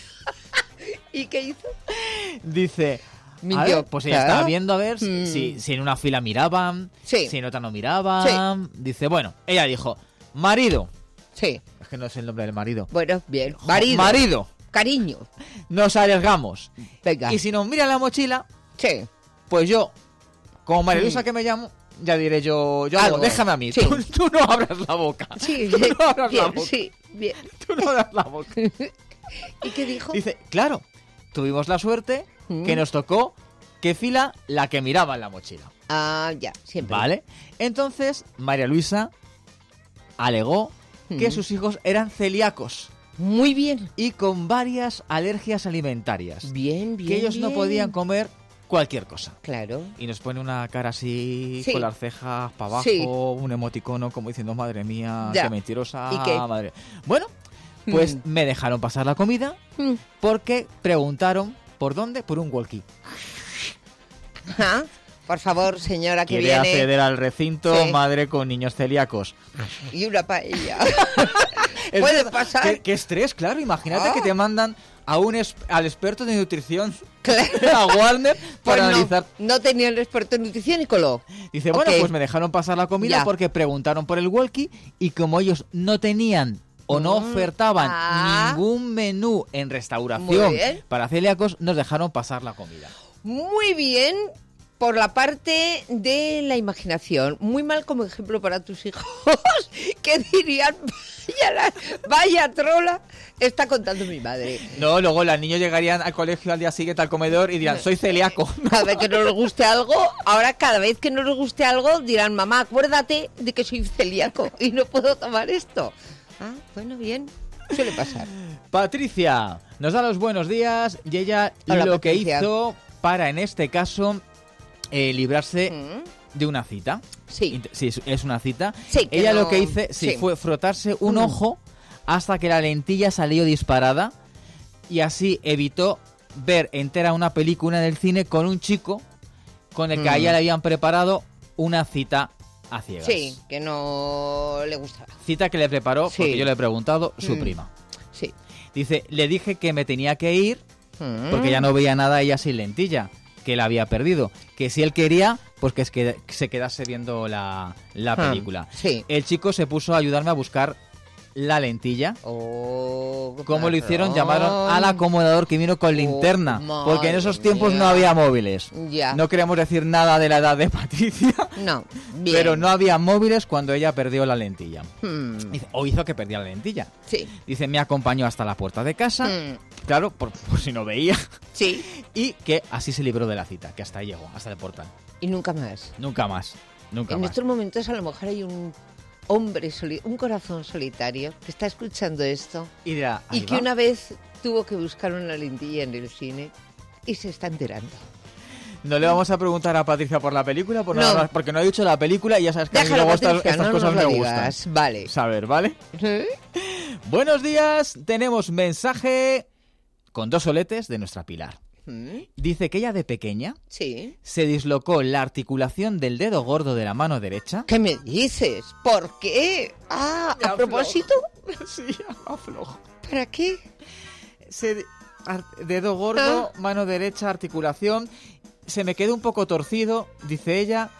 Speaker 2: ¿Y qué hizo?
Speaker 3: Dice, a
Speaker 2: Mintió.
Speaker 3: ver, pues ella
Speaker 2: Claro.
Speaker 3: estaba viendo a ver si en una fila miraban, si en otra no miraban. Dice, bueno, ella dijo, marido.
Speaker 2: Sí.
Speaker 3: Es que no es el nombre del marido.
Speaker 2: Bueno, bien. Marido. Cariño.
Speaker 3: Nos arriesgamos.
Speaker 2: Venga.
Speaker 3: Y si nos mira la mochila, pues yo, como María Luisa que me llamo, ya diré yo
Speaker 2: Algo.
Speaker 3: déjame a mí.
Speaker 2: Sí.
Speaker 3: Tú no abras la boca.
Speaker 2: Sí,
Speaker 3: Tú no abras la
Speaker 2: bien,
Speaker 3: boca.
Speaker 2: sí, bien.
Speaker 3: Tú no abras la boca.
Speaker 2: ¿Y qué dijo?
Speaker 3: Dice, claro, tuvimos la suerte que nos tocó qué fila la que miraba en la mochila.
Speaker 2: Ah, ya, siempre.
Speaker 3: ¿Vale? Entonces, María Luisa alegó que sus hijos eran celíacos.
Speaker 2: Muy bien.
Speaker 3: Y con varias alergias alimentarias.
Speaker 2: Bien, bien.
Speaker 3: Que ellos no
Speaker 2: bien.
Speaker 3: podían comer cualquier cosa.
Speaker 2: Claro.
Speaker 3: Y nos pone una cara así,
Speaker 2: Sí.
Speaker 3: con las cejas para abajo,
Speaker 2: Sí.
Speaker 3: un emoticono como diciendo, madre mía,
Speaker 2: Ya.
Speaker 3: qué mentirosa.
Speaker 2: ¿Y qué?
Speaker 3: Madre. Bueno, pues me dejaron pasar la comida porque preguntaron, ¿por dónde? Por un walkie.
Speaker 2: Ah, por favor, señora, que
Speaker 3: Quiere
Speaker 2: viene.
Speaker 3: acceder al recinto,
Speaker 2: Sí.
Speaker 3: madre con niños celíacos.
Speaker 2: Y una paella. Puede pasar.
Speaker 3: Qué estrés, claro. Imagínate
Speaker 2: Ah.
Speaker 3: que te mandan al experto de nutrición a Warner
Speaker 2: Pues
Speaker 3: para
Speaker 2: no,
Speaker 3: analizar.
Speaker 2: no tenía el experto en nutrición y coló.
Speaker 3: Dice, bueno,
Speaker 2: Ok.
Speaker 3: pues me dejaron pasar la comida
Speaker 2: Ya.
Speaker 3: porque preguntaron por el walkie y como ellos no tenían o no ofertaban ningún menú en restauración
Speaker 2: Muy bien.
Speaker 3: para celíacos, nos dejaron pasar la comida.
Speaker 2: Muy bien por la parte de la imaginación. Muy mal como ejemplo para tus hijos, que dirían, vaya trola, está contando mi madre.
Speaker 3: No, luego los niños llegarían al colegio al día siguiente al comedor y dirán, soy celíaco.
Speaker 2: Cada vez que no les guste algo, ahora cada vez que no les guste algo, dirán, mamá, acuérdate de que soy celíaco y no puedo tomar esto. Ah, bueno, bien, suele pasar.
Speaker 3: Patricia nos da los buenos días y ella
Speaker 2: Hola,
Speaker 3: lo que
Speaker 2: Patricia.
Speaker 3: hizo para, en este caso, librarse de una cita.
Speaker 2: Sí.
Speaker 3: Sí, es una cita.
Speaker 2: Sí, que
Speaker 3: ella
Speaker 2: no-
Speaker 3: lo que hizo
Speaker 2: sí.
Speaker 3: fue frotarse un ojo hasta que la lentilla salió disparada y así evitó ver entera una película del cine con un chico con el que a ella le habían preparado una cita a ciegas.
Speaker 2: Sí, que no le gustaba.
Speaker 3: Cita que le preparó, porque yo le he preguntado, su prima.
Speaker 2: Sí.
Speaker 3: Dice, le dije que me tenía que ir porque ya no veía nada ella sin lentilla, que la había perdido. Que si él quería, pues que se quedase viendo la película.
Speaker 2: Sí.
Speaker 3: El chico se puso a ayudarme a buscar la lentilla. ¿Cómo lo hicieron? Llamaron al acomodador que vino con linterna, porque en esos tiempos no había móviles.
Speaker 2: Ya.
Speaker 3: No queríamos decir nada de la edad de Patricia.
Speaker 2: No, bien.
Speaker 3: Pero no había móviles cuando ella perdió la lentilla. O hizo que perdiera la lentilla.
Speaker 2: Sí.
Speaker 3: Dice, me acompañó hasta la puerta de casa. Claro, por si no veía.
Speaker 2: Sí.
Speaker 3: Y que así se libró de la cita, que hasta ahí llegó, hasta el portal.
Speaker 2: Y nunca más.
Speaker 3: Nunca más. Nunca
Speaker 2: en
Speaker 3: más.
Speaker 2: estos momentos a lo mejor hay un hombre, un corazón solitario que está escuchando esto
Speaker 3: y dirá,
Speaker 2: y que una vez tuvo que buscar una lentilla en el cine y se está enterando.
Speaker 3: No le vamos a preguntar a Patricia por la película, nada más, porque no ha dicho la película y ya sabes que
Speaker 2: déjalo,
Speaker 3: a mí
Speaker 2: Patricia,
Speaker 3: estas
Speaker 2: no
Speaker 3: cosas
Speaker 2: nos
Speaker 3: me
Speaker 2: lo
Speaker 3: gustan.
Speaker 2: digas. Vale.
Speaker 3: Saber, ¿vale? Buenos días, tenemos mensaje con 2 soletes de nuestra Pilar. Dice que ella de pequeña se dislocó la articulación del dedo gordo de la mano derecha.
Speaker 2: ¿Qué me dices? ¿Por qué? Ah, ¿a propósito?
Speaker 3: Sí, aflojo.
Speaker 2: ¿Para qué?
Speaker 3: Dedo gordo, mano derecha, articulación. Se me quedó un poco torcido, dice ella,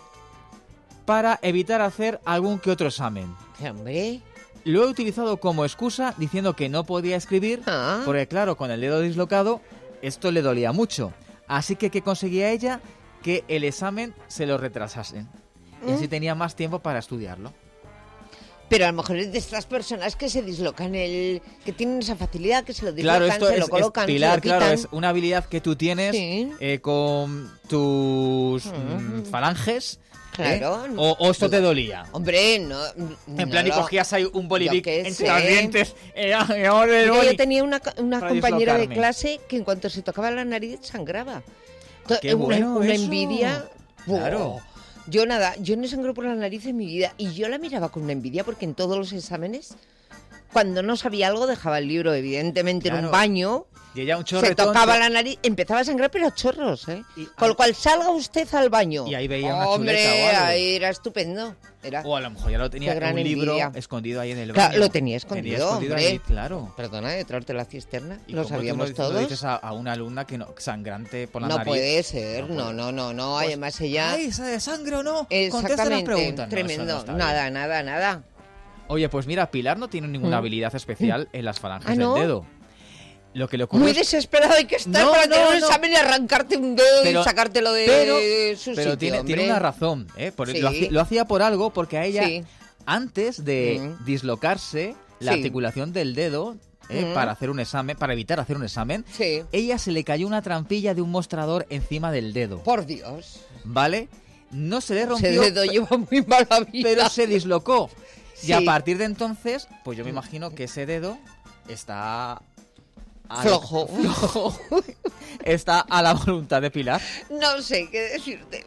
Speaker 3: para evitar hacer algún que otro examen.
Speaker 2: Hombre.
Speaker 3: Lo he utilizado como excusa diciendo que no podía escribir, porque claro, con el dedo dislocado esto le dolía mucho. Así que ¿qué conseguía ella? Que el examen se lo retrasasen. Y así tenía más tiempo para estudiarlo.
Speaker 2: Pero a lo mejor es de estas personas que se dislocan que tienen esa facilidad, que se lo dislocan,
Speaker 3: claro, esto
Speaker 2: se lo colocan,
Speaker 3: Pilar,
Speaker 2: se lo quitan.
Speaker 3: claro, es una habilidad que tú tienes con tus falanges.
Speaker 2: Claro.
Speaker 3: ¿O esto te dolía?
Speaker 2: Hombre, no.
Speaker 3: En plan, y cogías ahí un bolivic entre los dientes.
Speaker 2: Yo tenía una compañera de clase que en cuanto se tocaba la nariz sangraba.
Speaker 3: Qué bueno
Speaker 2: una
Speaker 3: eso.
Speaker 2: envidia.
Speaker 3: Claro.
Speaker 2: Yo no sangro por la nariz en mi vida. Y yo la miraba con una envidia porque en todos los exámenes, cuando no sabía algo, dejaba el libro, evidentemente, en un baño.
Speaker 3: Y ella un
Speaker 2: se tocaba la nariz, empezaba a sangrar, pero a chorros, ¿eh? Con lo cual, salga usted al baño.
Speaker 3: Y ahí veía una
Speaker 2: Hombre,
Speaker 3: chuleta o algo.
Speaker 2: ahí era estupendo.
Speaker 3: O a lo mejor ya lo tenía en un libro escondido ahí en el baño.
Speaker 2: Claro, lo tenía escondido, hombre.
Speaker 3: Ahí, claro.
Speaker 2: Perdona, detrás de la cisterna.
Speaker 3: ¿Y
Speaker 2: lo
Speaker 3: cómo
Speaker 2: sabíamos
Speaker 3: tú no
Speaker 2: todos.
Speaker 3: dices a una alumna que sangrante por la nariz?
Speaker 2: No puede ser, no.
Speaker 3: Pues,
Speaker 2: además ella...
Speaker 3: ¡Ay, de sangre o no!
Speaker 2: Exactamente, tremendo. No, nada.
Speaker 3: Oye, pues mira, Pilar no tiene ninguna habilidad especial en las falanges del dedo. Lo que le ocurre
Speaker 2: muy desesperado hay que estar para tener un examen y arrancarte un dedo y sacártelo de su
Speaker 3: pero
Speaker 2: sitio.
Speaker 3: Tiene una razón, ¿eh? Lo hacía por algo, porque a ella, antes de dislocarse la articulación del dedo, para hacer un examen, para evitar hacer un examen, ella se le cayó una trampilla de un mostrador encima del dedo.
Speaker 2: Por Dios.
Speaker 3: ¿Vale? No se le rompió.
Speaker 2: Ese dedo lleva muy mala vida.
Speaker 3: Pero se dislocó. Y a partir de entonces, pues yo me imagino que ese dedo está...
Speaker 2: Flojo.
Speaker 3: Está a la voluntad de Pilar.
Speaker 2: No sé qué decirte.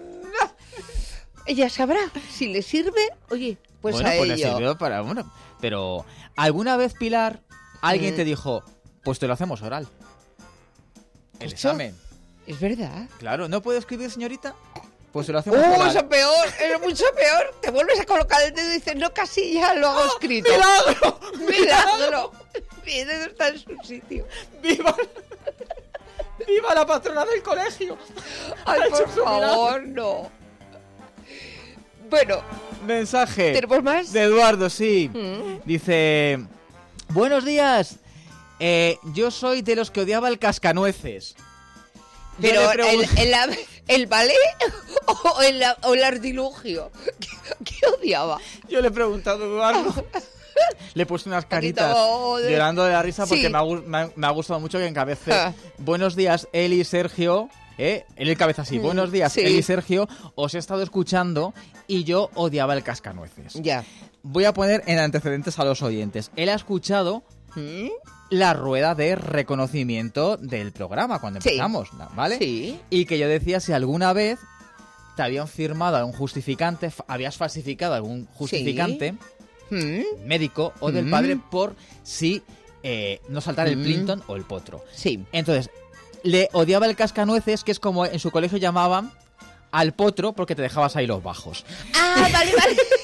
Speaker 2: Ella sabrá. Si le sirve, oye, pues
Speaker 3: bueno,
Speaker 2: a
Speaker 3: pues
Speaker 2: ello.
Speaker 3: le sirvió para uno. Pero, ¿alguna vez, Pilar, alguien te dijo, pues te lo hacemos oral? El examen.
Speaker 2: Es verdad.
Speaker 3: Claro, ¿no puede escribir, señorita? Pues se lo hacemos oral.
Speaker 2: Eso peor, es mucho peor. Te vuelves a colocar el dedo y dices, no, casi ya lo hago escrito.
Speaker 3: ¡Milagro!
Speaker 2: ¡Milagro! Mi dedo está en su sitio.
Speaker 3: ¡Viva la patrona del colegio!
Speaker 2: ¡Ay, por favor, no! Bueno.
Speaker 3: Mensaje.
Speaker 2: ¿Tenemos más?
Speaker 3: De Eduardo, sí. Dice, buenos días. Yo soy de los que odiaba el cascanueces.
Speaker 2: Pero el ballet o el artilugio. ¿Qué odiaba?
Speaker 3: Yo le he preguntado a Eduardo. Le he puesto unas caritas llorando de la risa porque me ha gustado mucho que encabece. Buenos días, Eli, Sergio. Eli cabeza así. Buenos días, Eli, Sergio. Os he estado escuchando y yo odiaba el cascanueces.
Speaker 2: Ya.
Speaker 3: Voy a poner en antecedentes a los oyentes. Él ha escuchado la rueda de reconocimiento del programa cuando empezamos, ¿vale?
Speaker 2: Sí.
Speaker 3: Y que yo decía si alguna vez te habían firmado algún justificante, habías falsificado algún justificante médico o del padre por si no saltar el Plinton o el potro.
Speaker 2: Sí.
Speaker 3: Entonces, le odiaba el cascanueces, que es como en su colegio llamaban al potro porque te dejabas ahí los bajos.
Speaker 2: Ah, vale.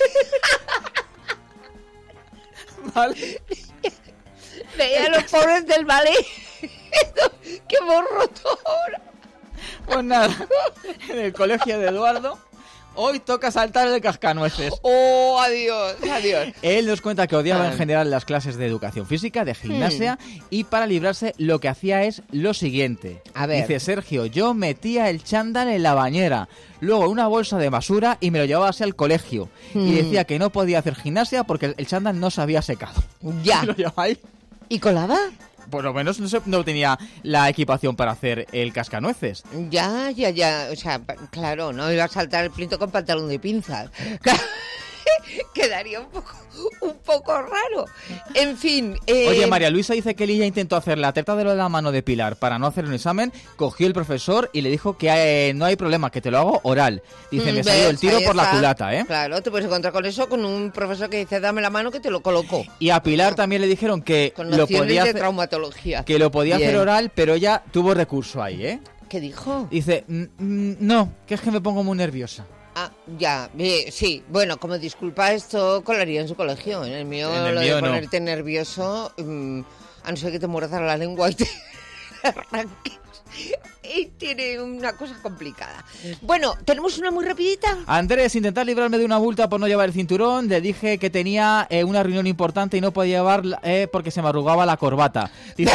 Speaker 3: ¿Vale?
Speaker 2: Veía a los pobres del ballet. ¡Qué morro todo ahora!
Speaker 3: Pues nada, en el colegio de Eduardo, hoy toca saltar el cascanueces.
Speaker 2: ¡Oh, adiós!
Speaker 3: Él nos cuenta que odiaba en general las clases de educación física, de gimnasia, y para librarse lo que hacía es lo siguiente.
Speaker 2: A ver.
Speaker 3: Dice Sergio, yo metía el chándal en la bañera, luego en una bolsa de basura y me lo llevaba así al colegio. Y decía que no podía hacer gimnasia porque el chándal no se había secado.
Speaker 2: Ya.
Speaker 3: ¿Lo llevaba ahí?
Speaker 2: ¿Y colaba?
Speaker 3: Por lo menos no tenía la equipación para hacer el cascanueces.
Speaker 2: Ya. O sea, claro, no iba a saltar el plinto con pantalón de pinzas. Quedaría un poco raro. En fin.
Speaker 3: Oye, María Luisa dice que ella intentó hacer la teta de la mano de Pilar para no hacer un examen. Cogió el profesor y le dijo que no hay problema, que te lo hago oral. Dice, me salió el tiro por la culata, ¿eh?
Speaker 2: Claro, te puedes encontrar con eso, con un profesor que dice, dame la mano que te lo coloco.
Speaker 3: Y a Pilar también le dijeron que lo podía
Speaker 2: hacer, de traumatología.
Speaker 3: Que lo podía hacer oral, pero ella tuvo recurso ahí, ¿eh?
Speaker 2: ¿Qué dijo?
Speaker 3: Dice, no, que es que me pongo muy nerviosa.
Speaker 2: Ah, ya, sí. Bueno, como disculpa, esto colaría en su colegio. En el mío lo de ponerte nervioso, a no ser que te muerdas la lengua y te arranques. Y tiene una cosa complicada. Bueno, ¿tenemos una muy rapidita?
Speaker 3: Andrés, intentar librarme de una multa por no llevar el cinturón. Le dije que tenía una reunión importante y no podía llevar porque se me arrugaba la corbata. Dice...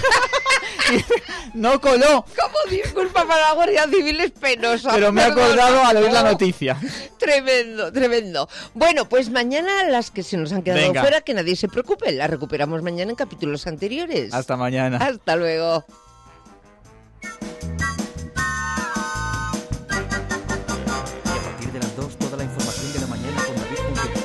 Speaker 3: No coló.
Speaker 2: Como disculpa para la Guardia Civil es penosa.
Speaker 3: Pero me he acordado al oír la noticia.
Speaker 2: Tremendo. Bueno, pues mañana las que se nos han quedado fuera, que nadie se preocupe, las recuperamos mañana en capítulos anteriores.
Speaker 3: Hasta mañana.
Speaker 2: Hasta luego.
Speaker 1: Y a partir de las 2, toda la información de la mañana con David Puntero.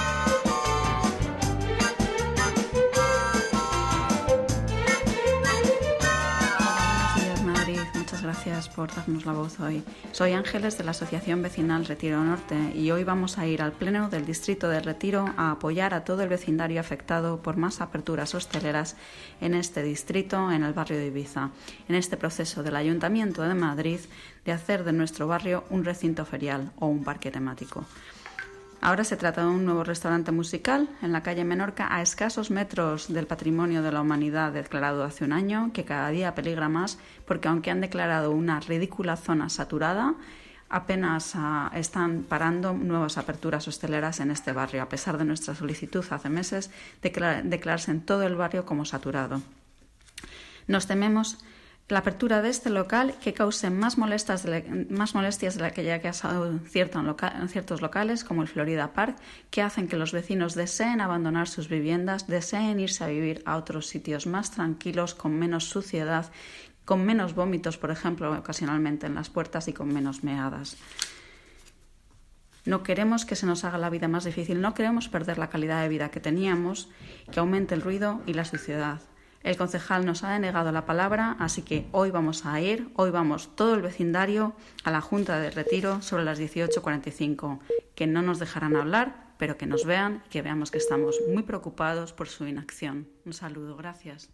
Speaker 18: Gracias por darnos la voz hoy. Soy Ángeles de la Asociación Vecinal Retiro Norte y hoy vamos a ir al Pleno del Distrito de Retiro a apoyar a todo el vecindario afectado por más aperturas hosteleras en este distrito, en el barrio de Ibiza, en este proceso del Ayuntamiento de Madrid de hacer de nuestro barrio un recinto ferial o un parque temático. Ahora se trata de un nuevo restaurante musical en la calle Menorca, a escasos metros del Patrimonio de la Humanidad declarado hace un año, que cada día peligra más porque aunque han declarado una ridícula zona saturada, apenas están parando nuevas aperturas hosteleras en este barrio, a pesar de nuestra solicitud hace meses de declararse en todo el barrio como saturado. Nos tememos la apertura de este local que cause más molestias de la que ya ha causado en ciertos locales, como el Florida Park, que hacen que los vecinos deseen abandonar sus viviendas, deseen irse a vivir a otros sitios más tranquilos, con menos suciedad, con menos vómitos, por ejemplo, ocasionalmente en las puertas y con menos meadas. No queremos que se nos haga la vida más difícil, no queremos perder la calidad de vida que teníamos, que aumente el ruido y la suciedad. El concejal nos ha denegado la palabra, así que hoy vamos todo el vecindario a la Junta de Retiro sobre las 18:45, que no nos dejarán hablar, pero que nos vean y que veamos que estamos muy preocupados por su inacción. Un saludo, gracias.